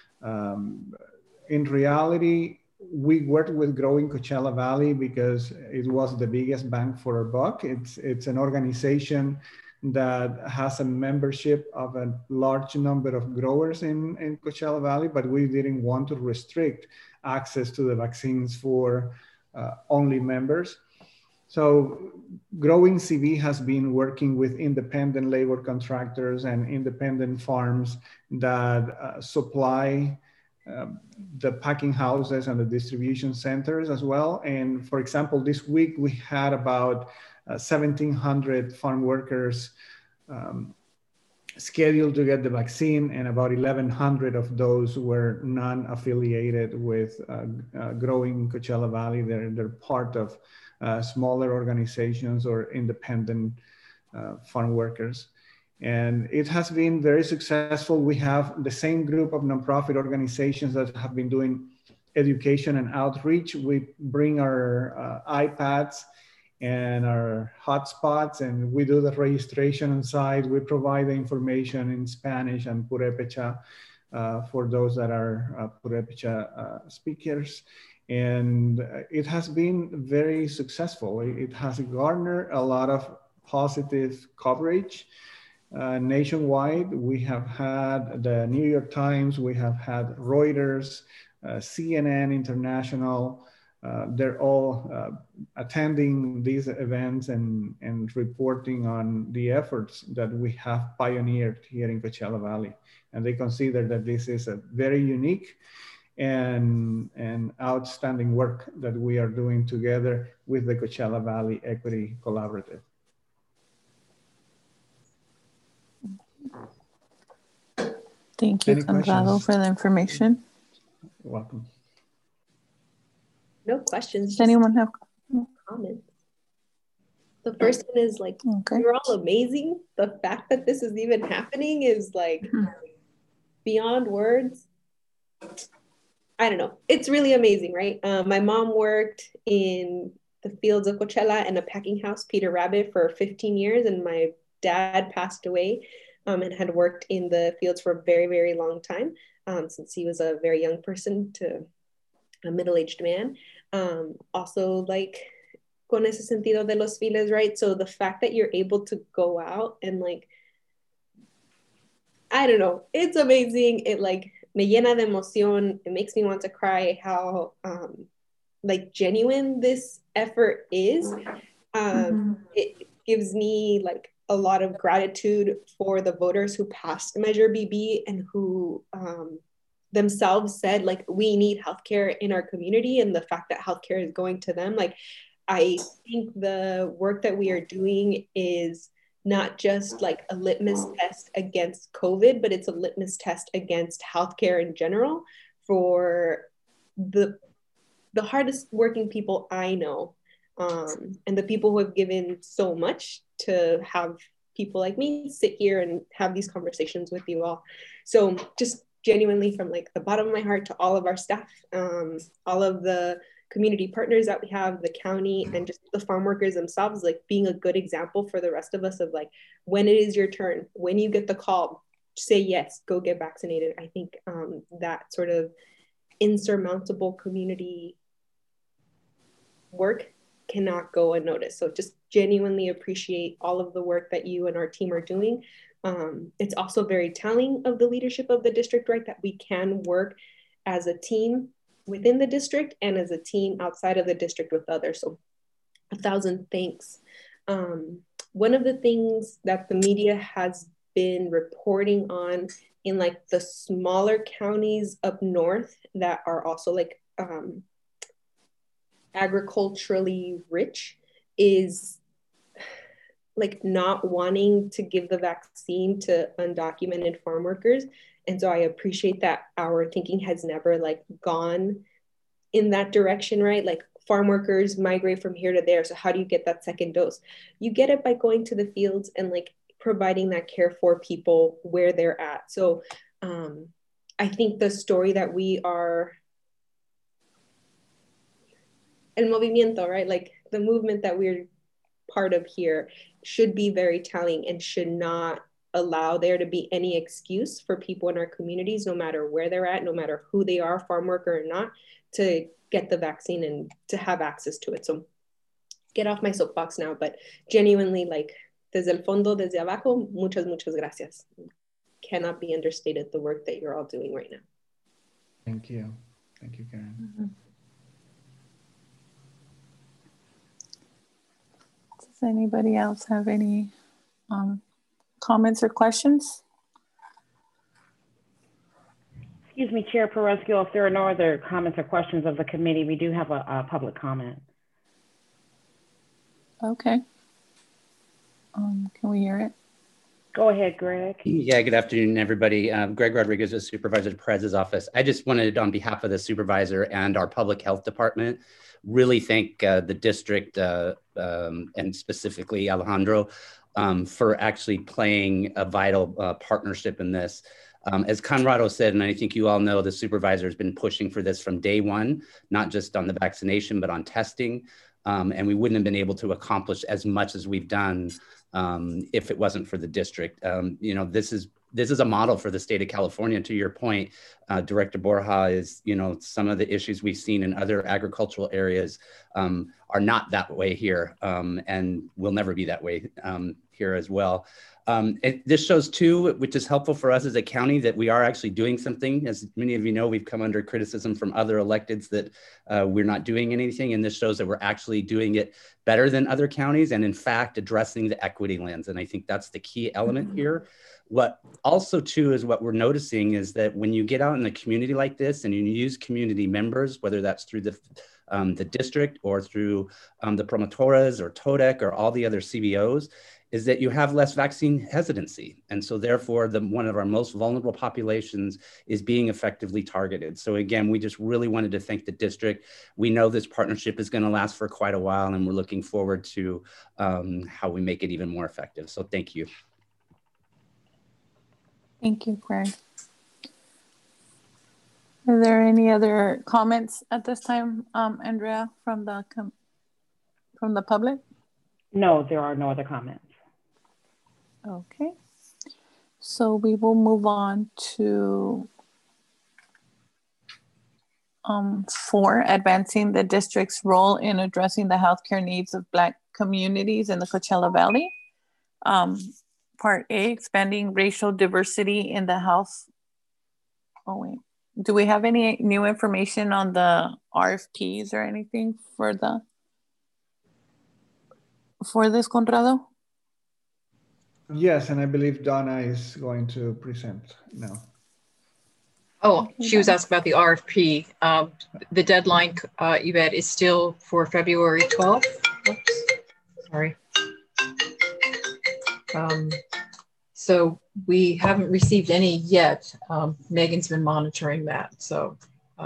In reality, we worked with Growing Coachella Valley because it was the biggest bang for our buck. It's an organization that has a membership of a large number of growers in Coachella Valley, but we didn't want to restrict access to the vaccines for only members. So Growing CV has been working with independent labor contractors and independent farms that supply the packing houses and the distribution centers as well. And for example, this week we had about 1,700 farm workers scheduled to get the vaccine, and about 1,100 of those were non-affiliated with Growing Coachella Valley. They're part of smaller organizations or independent farm workers. And it has been very successful. We have the same group of nonprofit organizations that have been doing education and outreach. We bring our iPads and our hotspots, and we do the registration on site. We provide the information in Spanish and Purepecha for those that are Purepecha speakers. And it has been very successful. It has garnered a lot of positive coverage. Nationwide, we have had the New York Times, we have had Reuters, CNN International. They're all attending these events and reporting on the efforts that we have pioneered here in Coachella Valley. And they consider that this is a very unique and outstanding work that we are doing together with the Coachella Valley Equity Collaborative. Thank you, Conrado, for the information. You're welcome. No questions. Does anyone have comments? The first one is like, you're all amazing. The fact that this is even happening is like beyond words. I don't know. It's really amazing, right? My mom worked in the fields of Coachella and a packing house, Peter Rabbit, for 15 years. And my dad passed away and had worked in the fields for a very, very long time, since he was a very young person to a middle-aged man. Also, like, con ese sentido de los files, right? So the fact that you're able to go out and, like, I don't know, it's amazing. It, like, me llena de emoción. It makes me want to cry how, like, genuine this effort is. It gives me, like, a lot of gratitude for the voters who passed Measure BB and who themselves said, like, we need healthcare in our community, and the fact that healthcare is going to them. Like, I think the work that we are doing is not just like a litmus test against COVID, but it's a litmus test against healthcare in general for the hardest working people I know, and the people who have given so much to have people like me sit here and have these conversations with you all. So just genuinely, from like the bottom of my heart, to all of our staff, all of the community partners that we have, the county, and just the farm workers themselves, like being a good example for the rest of us of like, when it is your turn, when you get the call, say yes, go get vaccinated. I think that sort of insurmountable community work cannot go unnoticed. So just genuinely appreciate all of the work that you and our team are doing. It's also very telling of the leadership of the district, right? That we can work as a team within the district and as a team outside of the district with others. So 1,000 thanks. One of the things that the media has been reporting on in like the smaller counties up north that are also like agriculturally rich is like not wanting to give the vaccine to undocumented farm workers. And so I appreciate that our thinking has never like gone in that direction, right? Like farm workers migrate from here to there. So how do you get that second dose? You get it by going to the fields and like providing that care for people where they're at. So I think the story that we are, El Movimiento, right? Like the movement that we're part of here should be very telling and should not allow there to be any excuse for people in our communities, no matter where they're at, no matter who they are, farm worker or not, to get the vaccine and to have access to it. So get off my soapbox now, but genuinely, like, desde el fondo, desde abajo, muchas, muchas gracias. Cannot be understated the work that you're all doing right now. Thank you. Thank you, Karen. Mm-hmm. Does anybody else have any comments or questions? Excuse me, Chair Perescu, if there are no other comments or questions of the committee, we do have a public comment. Okay. Can we hear it? Go ahead, Greg. Yeah, good afternoon, everybody. Greg Rodriguez with Supervisor Perez's office. I just wanted, on behalf of the supervisor and our public health department, really thank the district and specifically Alejandro for actually playing a vital partnership in this. As Conrado said, and I think you all know, the supervisor has been pushing for this from day one, not just on the vaccination, but on testing. And we wouldn't have been able to accomplish as much as we've done if it wasn't for the district. You know, this is a model for the state of California. To your point, Director Borja, is, you know, some of the issues we've seen in other agricultural areas are not that way here, and will never be that way here as well. This shows too, which is helpful for us as a county, that we are actually doing something. As many of you know, we've come under criticism from other electeds that we're not doing anything. And this shows that we're actually doing it better than other counties, and in fact, addressing the equity lens. And I think that's the key element here. What also too is what we're noticing is that when you get out in the community like this and you use community members, whether that's through the district or through the promotoras or TODEC or all the other CBOs, is that you have less vaccine hesitancy. And so therefore, one of our most vulnerable populations is being effectively targeted. So again, we just really wanted to thank the district. We know this partnership is gonna last for quite a while, and we're looking forward to how we make it even more effective. So thank you. Thank you, Greg. Are there any other comments at this time, Andrea, from the public? No, there are no other comments. Okay, so we will move on to 4, advancing the district's role in addressing the healthcare needs of Black communities in the Coachella Valley. Part A, expanding racial diversity in the health. Oh wait, do we have any new information on the RFPs or anything for this, Conrado? Yes, and I believe Donna is going to present now. Oh, she was asking about the RFP. The deadline, Yvette, is still for February 12th. Oops, sorry. So we haven't received any yet. Megan's been monitoring that, so.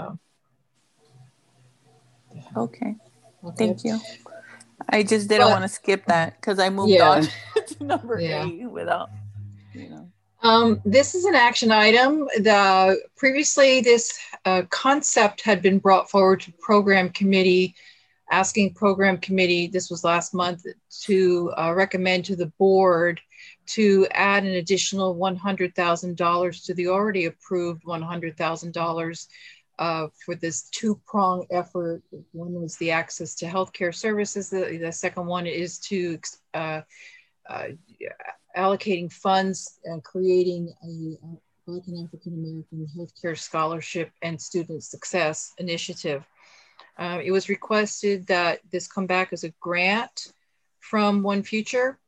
Okay, thank you. I just didn't want to skip that because I moved on to number 8 without, you know. This is an action item. Previously, this concept had been brought forward to program committee, asking program committee, this was last month, to recommend to the board to add an additional $100,000 to the already approved $100,000 for this 2-prong effort. One was the access to healthcare services. The second one is to allocating funds and creating a Black and African American healthcare scholarship and student success initiative. It was requested that this come back as a grant from One Future.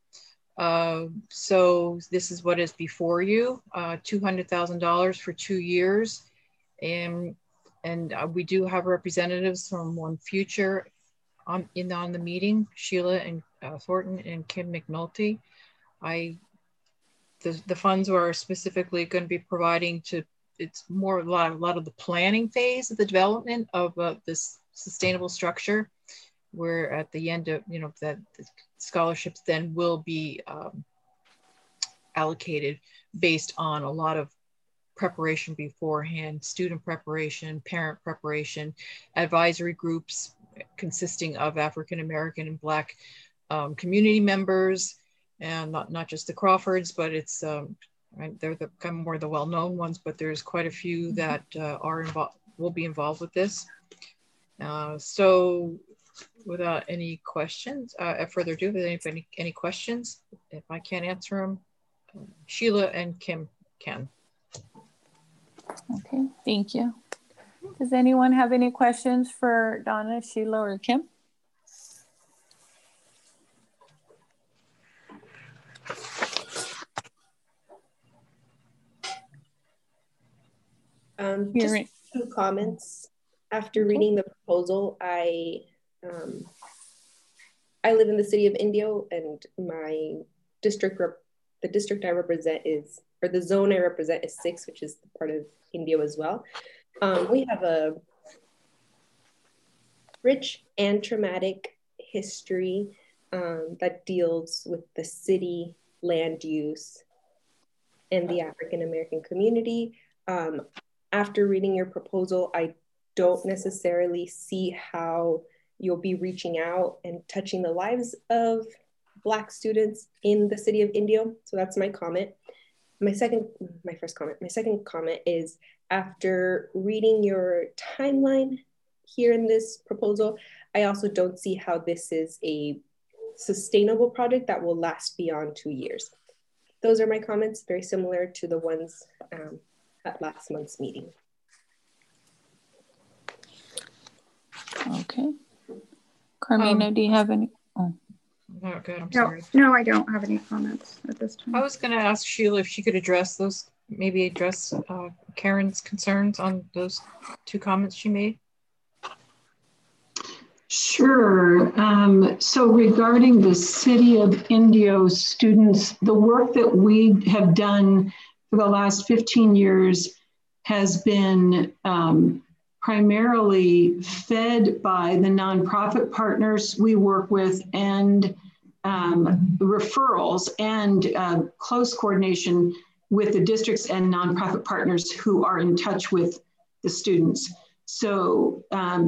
So this is what is before you, $200,000 for 2 years. And we do have representatives from One Future on the meeting, Sheila and Thornton and Kim McNulty. The funds are specifically going to be providing to, it's more a lot of the planning phase of the development of this sustainable structure, where at the end of, that the scholarships then will be allocated based on a lot of preparation beforehand, student preparation, parent preparation, advisory groups consisting of African-American and Black community members, and not just the Crawfords, but it's they're the kind of more the well-known ones, but there's quite a few that will be involved with this. So without any questions, further ado, with anybody any questions? If I can't answer them, Sheila and Kim can. Okay, thank you. Does anyone have any questions for Donna, Sheila, or Kim? Just 2 comments. After reading the proposal, I live in the city of Indio, and my district, the district I represent is, or the zone I represent is 6, which is part of Indio as well. We have a rich and traumatic history that deals with the city land use and the African-American community. After reading your proposal, I don't necessarily see how you'll be reaching out and touching the lives of Black students in the city of Indio. So that's my comment. My second comment is, after reading your timeline here in this proposal, I also don't see how this is a sustainable project that will last beyond 2 years. Those are my comments, very similar to the ones at last month's meeting. Okay. Carmina, do you have any? Oh. Oh, good, I'm sorry. No, I don't have any comments at this time. I was going to ask Sheila if she could address those, maybe address Karen's concerns on those 2 comments she made. Sure. So regarding the City of Indio students, the work that we have done for the last 15 years has been primarily fed by the nonprofit partners we work with, and referrals and close coordination with the districts and nonprofit partners who are in touch with the students. So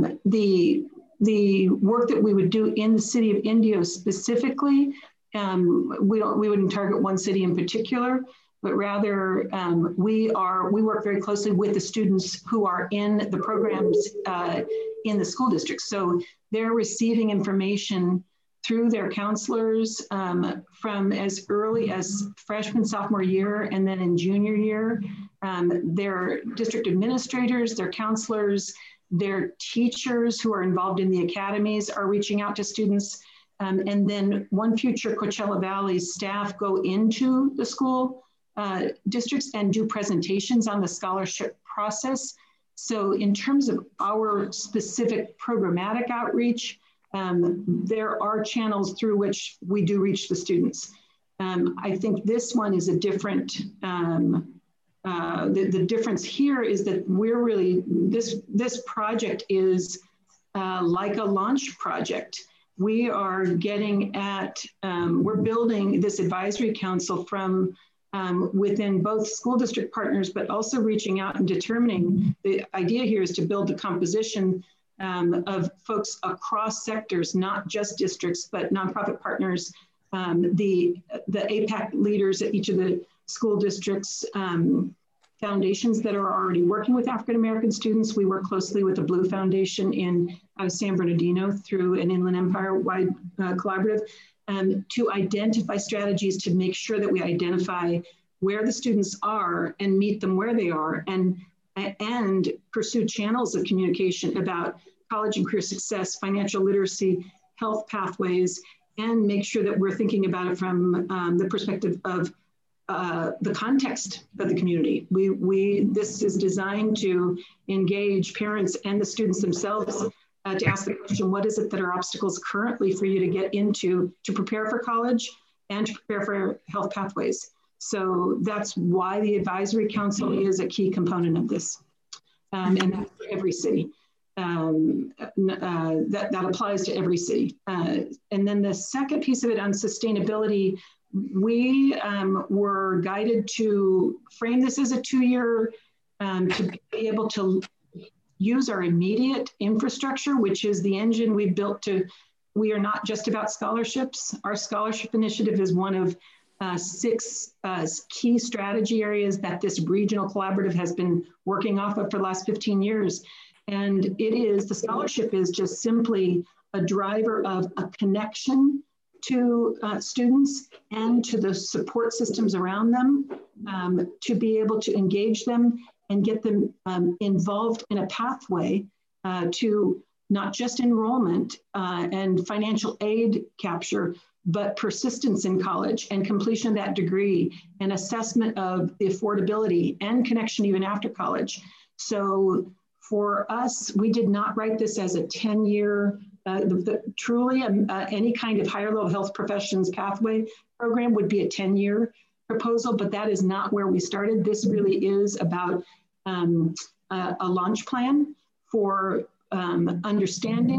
the work that we would do in the City of Indio specifically, we wouldn't target one city in particular, but rather we work very closely with the students who are in the programs in the school districts. So they're receiving information through their counselors from as early as freshman, sophomore year, and then in junior year. Their district administrators, their counselors, their teachers who are involved in the academies are reaching out to students. And then One Future Coachella Valley staff go into the school districts and do presentations on the scholarship process. So in terms of our specific programmatic outreach, there are channels through which we do reach the students. I think this one is a different, the difference here is that we're really, this project is like a launch project. We are getting at, we're building this advisory council from within both school district partners, but also reaching out and determining, the idea here is to build the composition of folks across sectors, not just districts, but nonprofit partners, the APAC leaders at each of the school districts, foundations that are already working with African-American students. We work closely with the Blue Foundation in San Bernardino through an Inland Empire-wide collaborative to identify strategies to make sure that we identify where the students are and meet them where they are, and pursue channels of communication about college and career success, financial literacy, health pathways, and make sure that we're thinking about it from the perspective of the context of the community. This is designed to engage parents and the students themselves to ask the question, what is it that are obstacles currently for you to get into, to prepare for college and to prepare for health pathways? So that's why the advisory council is a key component of this. And that's for every city. That applies to every city. And then the second piece of it on sustainability, we were guided to frame this as a 2-year to be able to use our immediate infrastructure, which is the engine we've built to, we are not just about scholarships. Our scholarship initiative is one of 6 key strategy areas that this regional collaborative has been working off of for the last 15 years. And it is, the scholarship is just simply a driver of a connection to students and to the support systems around them to be able to engage them and get them involved in a pathway to not just enrollment and financial aid capture, but persistence in college and completion of that degree and assessment of the affordability and connection even after college. So for us, we did not write this as a 10-year, truly any kind of higher level health professions pathway program would be a 10-year proposal, but that is not where we started. This really is about a launch plan for understanding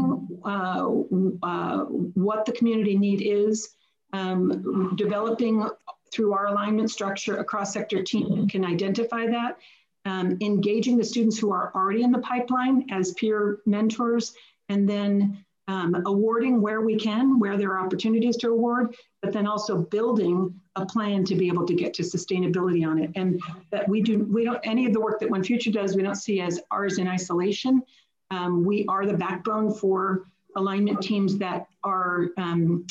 what the community need is, developing through our alignment structure a cross-sector team that can identify that, engaging the students who are already in the pipeline as peer mentors, and then awarding where we can, where there are opportunities to award, but then also building a plan to be able to get to sustainability on it. And that we don't, any of the work that One Future does, we don't see as ours in isolation. We are the backbone for alignment teams that are on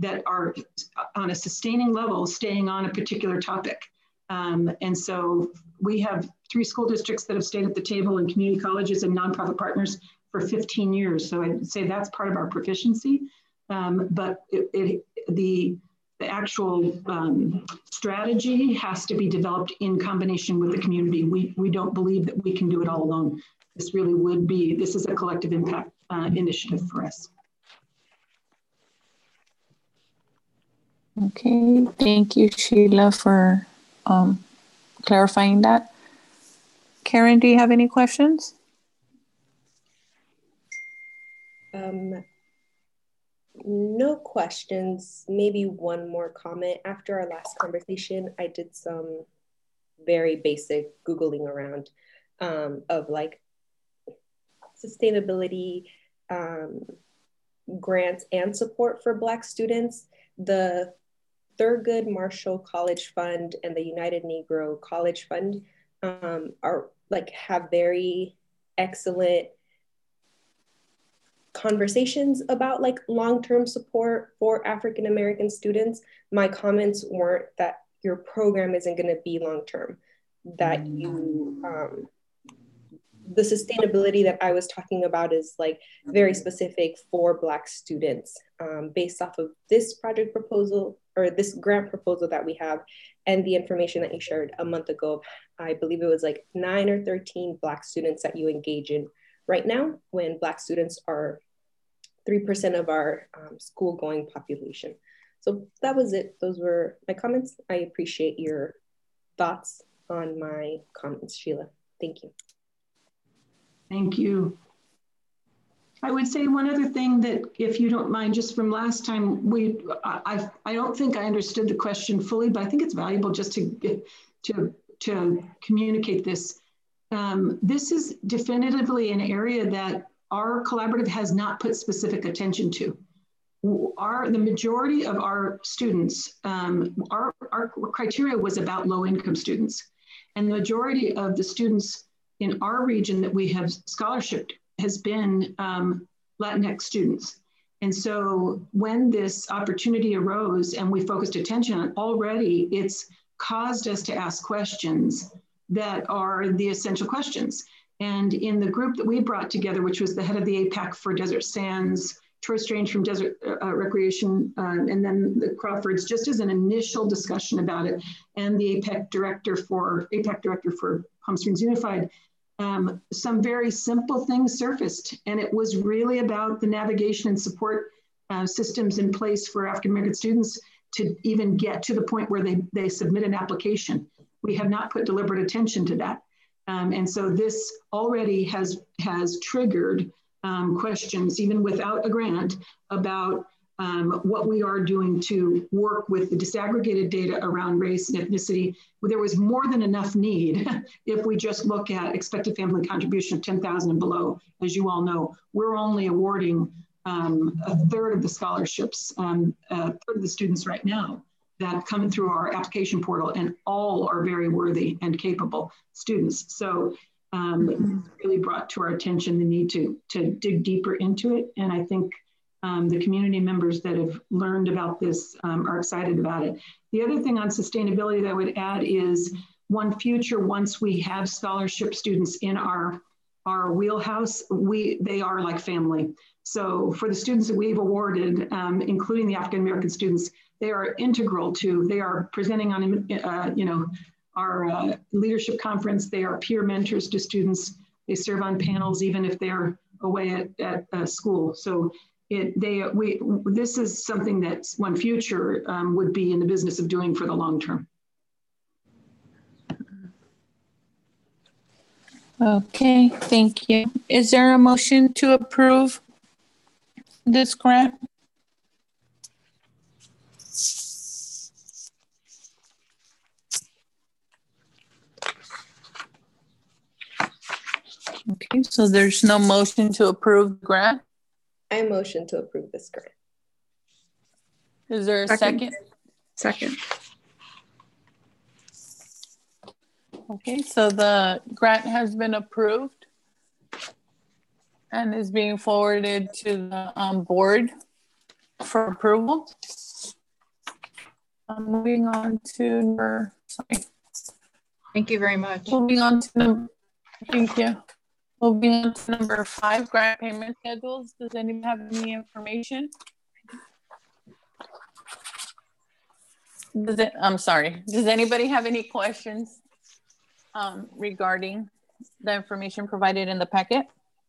a sustaining level, staying on a particular topic. And so we have 3 school districts that have stayed at the table, and community colleges and nonprofit partners for 15 years. So I'd say that's part of our proficiency. But the actual strategy has to be developed in combination with the community. We don't believe that we can do it all alone. This really would be, this is a collective impact initiative for us. Okay, thank you, Sheila, for clarifying that. Karen, do you have any questions? No questions. Maybe one more comment. After our last conversation, I did some very basic Googling around of like sustainability grants and support for Black students. The Thurgood Marshall College Fund and the United Negro College Fund are like have very excellent conversations about like long-term support for African American students. My comments weren't that your program isn't going to be long-term, that you the sustainability that I was talking about is like very specific for Black students based off of this project proposal or this grant proposal that we have and the information that you shared a month ago. I believe it was like 9 or 13 Black students that you engage in right now, when Black students are 3% of our school going population. So that was it. Those were my comments. I appreciate your thoughts on my comments, Sheila. Thank you. Thank you. I would say one other thing that, if you don't mind, just from last time, I don't think I understood the question fully, but I think it's valuable just to communicate this. This is definitively an area that our collaborative has not put specific attention to. The majority of our students, our criteria was about low-income students, and the majority of the students in our region that we have scholarshiped has been Latinx students. And so when this opportunity arose and we focused attention on it, already it's caused us to ask questions that are the essential questions. And in the group that we brought together, which was the head of the APAC for Desert Sands, Troy Strange from Desert Recreation, and then the Crawfords, just as an initial discussion about it, and the APAC director for Palm Springs Unified, some very simple things surfaced. And it was really about the navigation and support systems in place for African-American students to even get to the point where they submit an application. We have not put deliberate attention to that. And so this already has triggered questions, even without a grant, about what we are doing to work with the disaggregated data around race and ethnicity. There was more than enough need if we just look at expected family contribution of 10,000 and below. As you all know, we're only awarding a third of the scholarships, a third of the students right now that come through our application portal, and all are very worthy and capable students. So it's really brought to our attention the need to dig deeper into it. And I think the community members that have learned about this are excited about it. The other thing on sustainability that I would add is once we have scholarship students in our wheelhouse, they are like family. So for the students that we've awarded, including the African-American students, they are integral to, they are presenting on, our leadership conference. They are peer mentors to students. They serve on panels, even if they're away at school. So this is something that One Future would be in the business of doing for the long term. Okay, thank you. Is there a motion to approve this grant? Okay, so there's no motion to approve the grant? I motion to approve this grant. Is there a second? Second. Okay, so the grant has been approved and is being forwarded to the board for approval. Moving on to Thank you very much. Moving on to thank you. Moving on to number 5, grant payment schedules. Does anyone have any information? Does anybody have any questions regarding the information provided in the packet?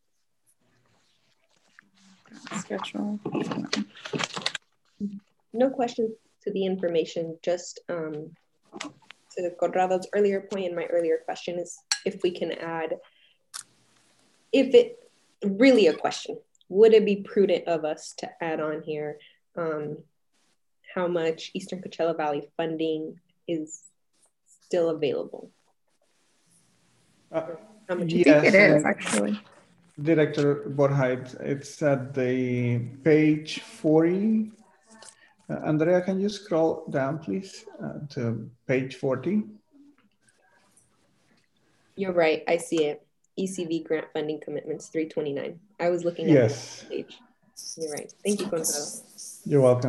Schedule. No questions to the information, just to Conrado's earlier point and my earlier question is if we can add, if it really a question, would it be prudent of us to add on here how much Eastern Coachella Valley funding is still available? Yes, I think it is actually. Director Borheit, it's at the page 40. Andrea, can you scroll down, please, to page 40? You're right, I see it. ECV grant funding commitments, 329. I was looking at yes. the page. You're right. Thank you, Conrado. You're welcome.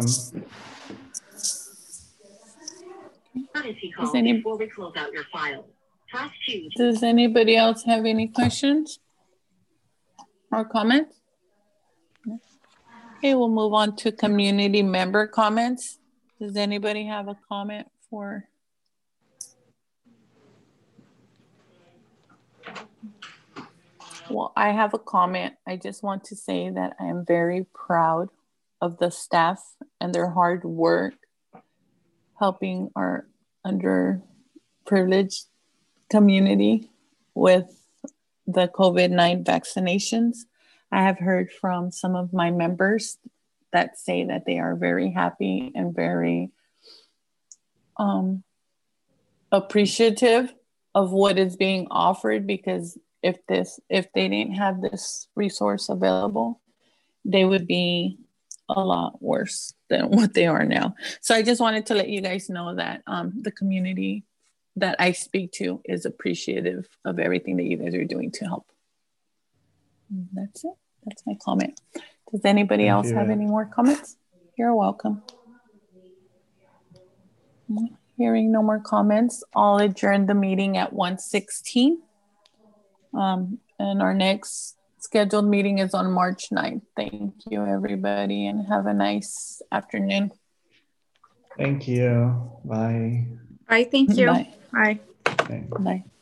Before we close out your file. Does anybody else have any questions or comments? Okay, we'll move on to community member comments. Does anybody have a comment for? Well, I have a comment. I just want to say that I am very proud of the staff and their hard work helping our underprivileged community with the COVID-19 vaccinations. I have heard from some of my members that say that they are very happy and very appreciative of what is being offered, because if they didn't have this resource available, they would be a lot worse than what they are now. So I just wanted to let you guys know that the community that I speak to is appreciative of everything that you guys are doing to help. And that's it. That's my comment. Does anybody else have any more comments? You're welcome. Hearing no more comments, I'll adjourn the meeting at 1:16. And our next scheduled meeting is on March 9th. Thank you, everybody, and have a nice afternoon. Thank you. Bye. Bye. Thank you. Bye. Bye. Okay. Bye.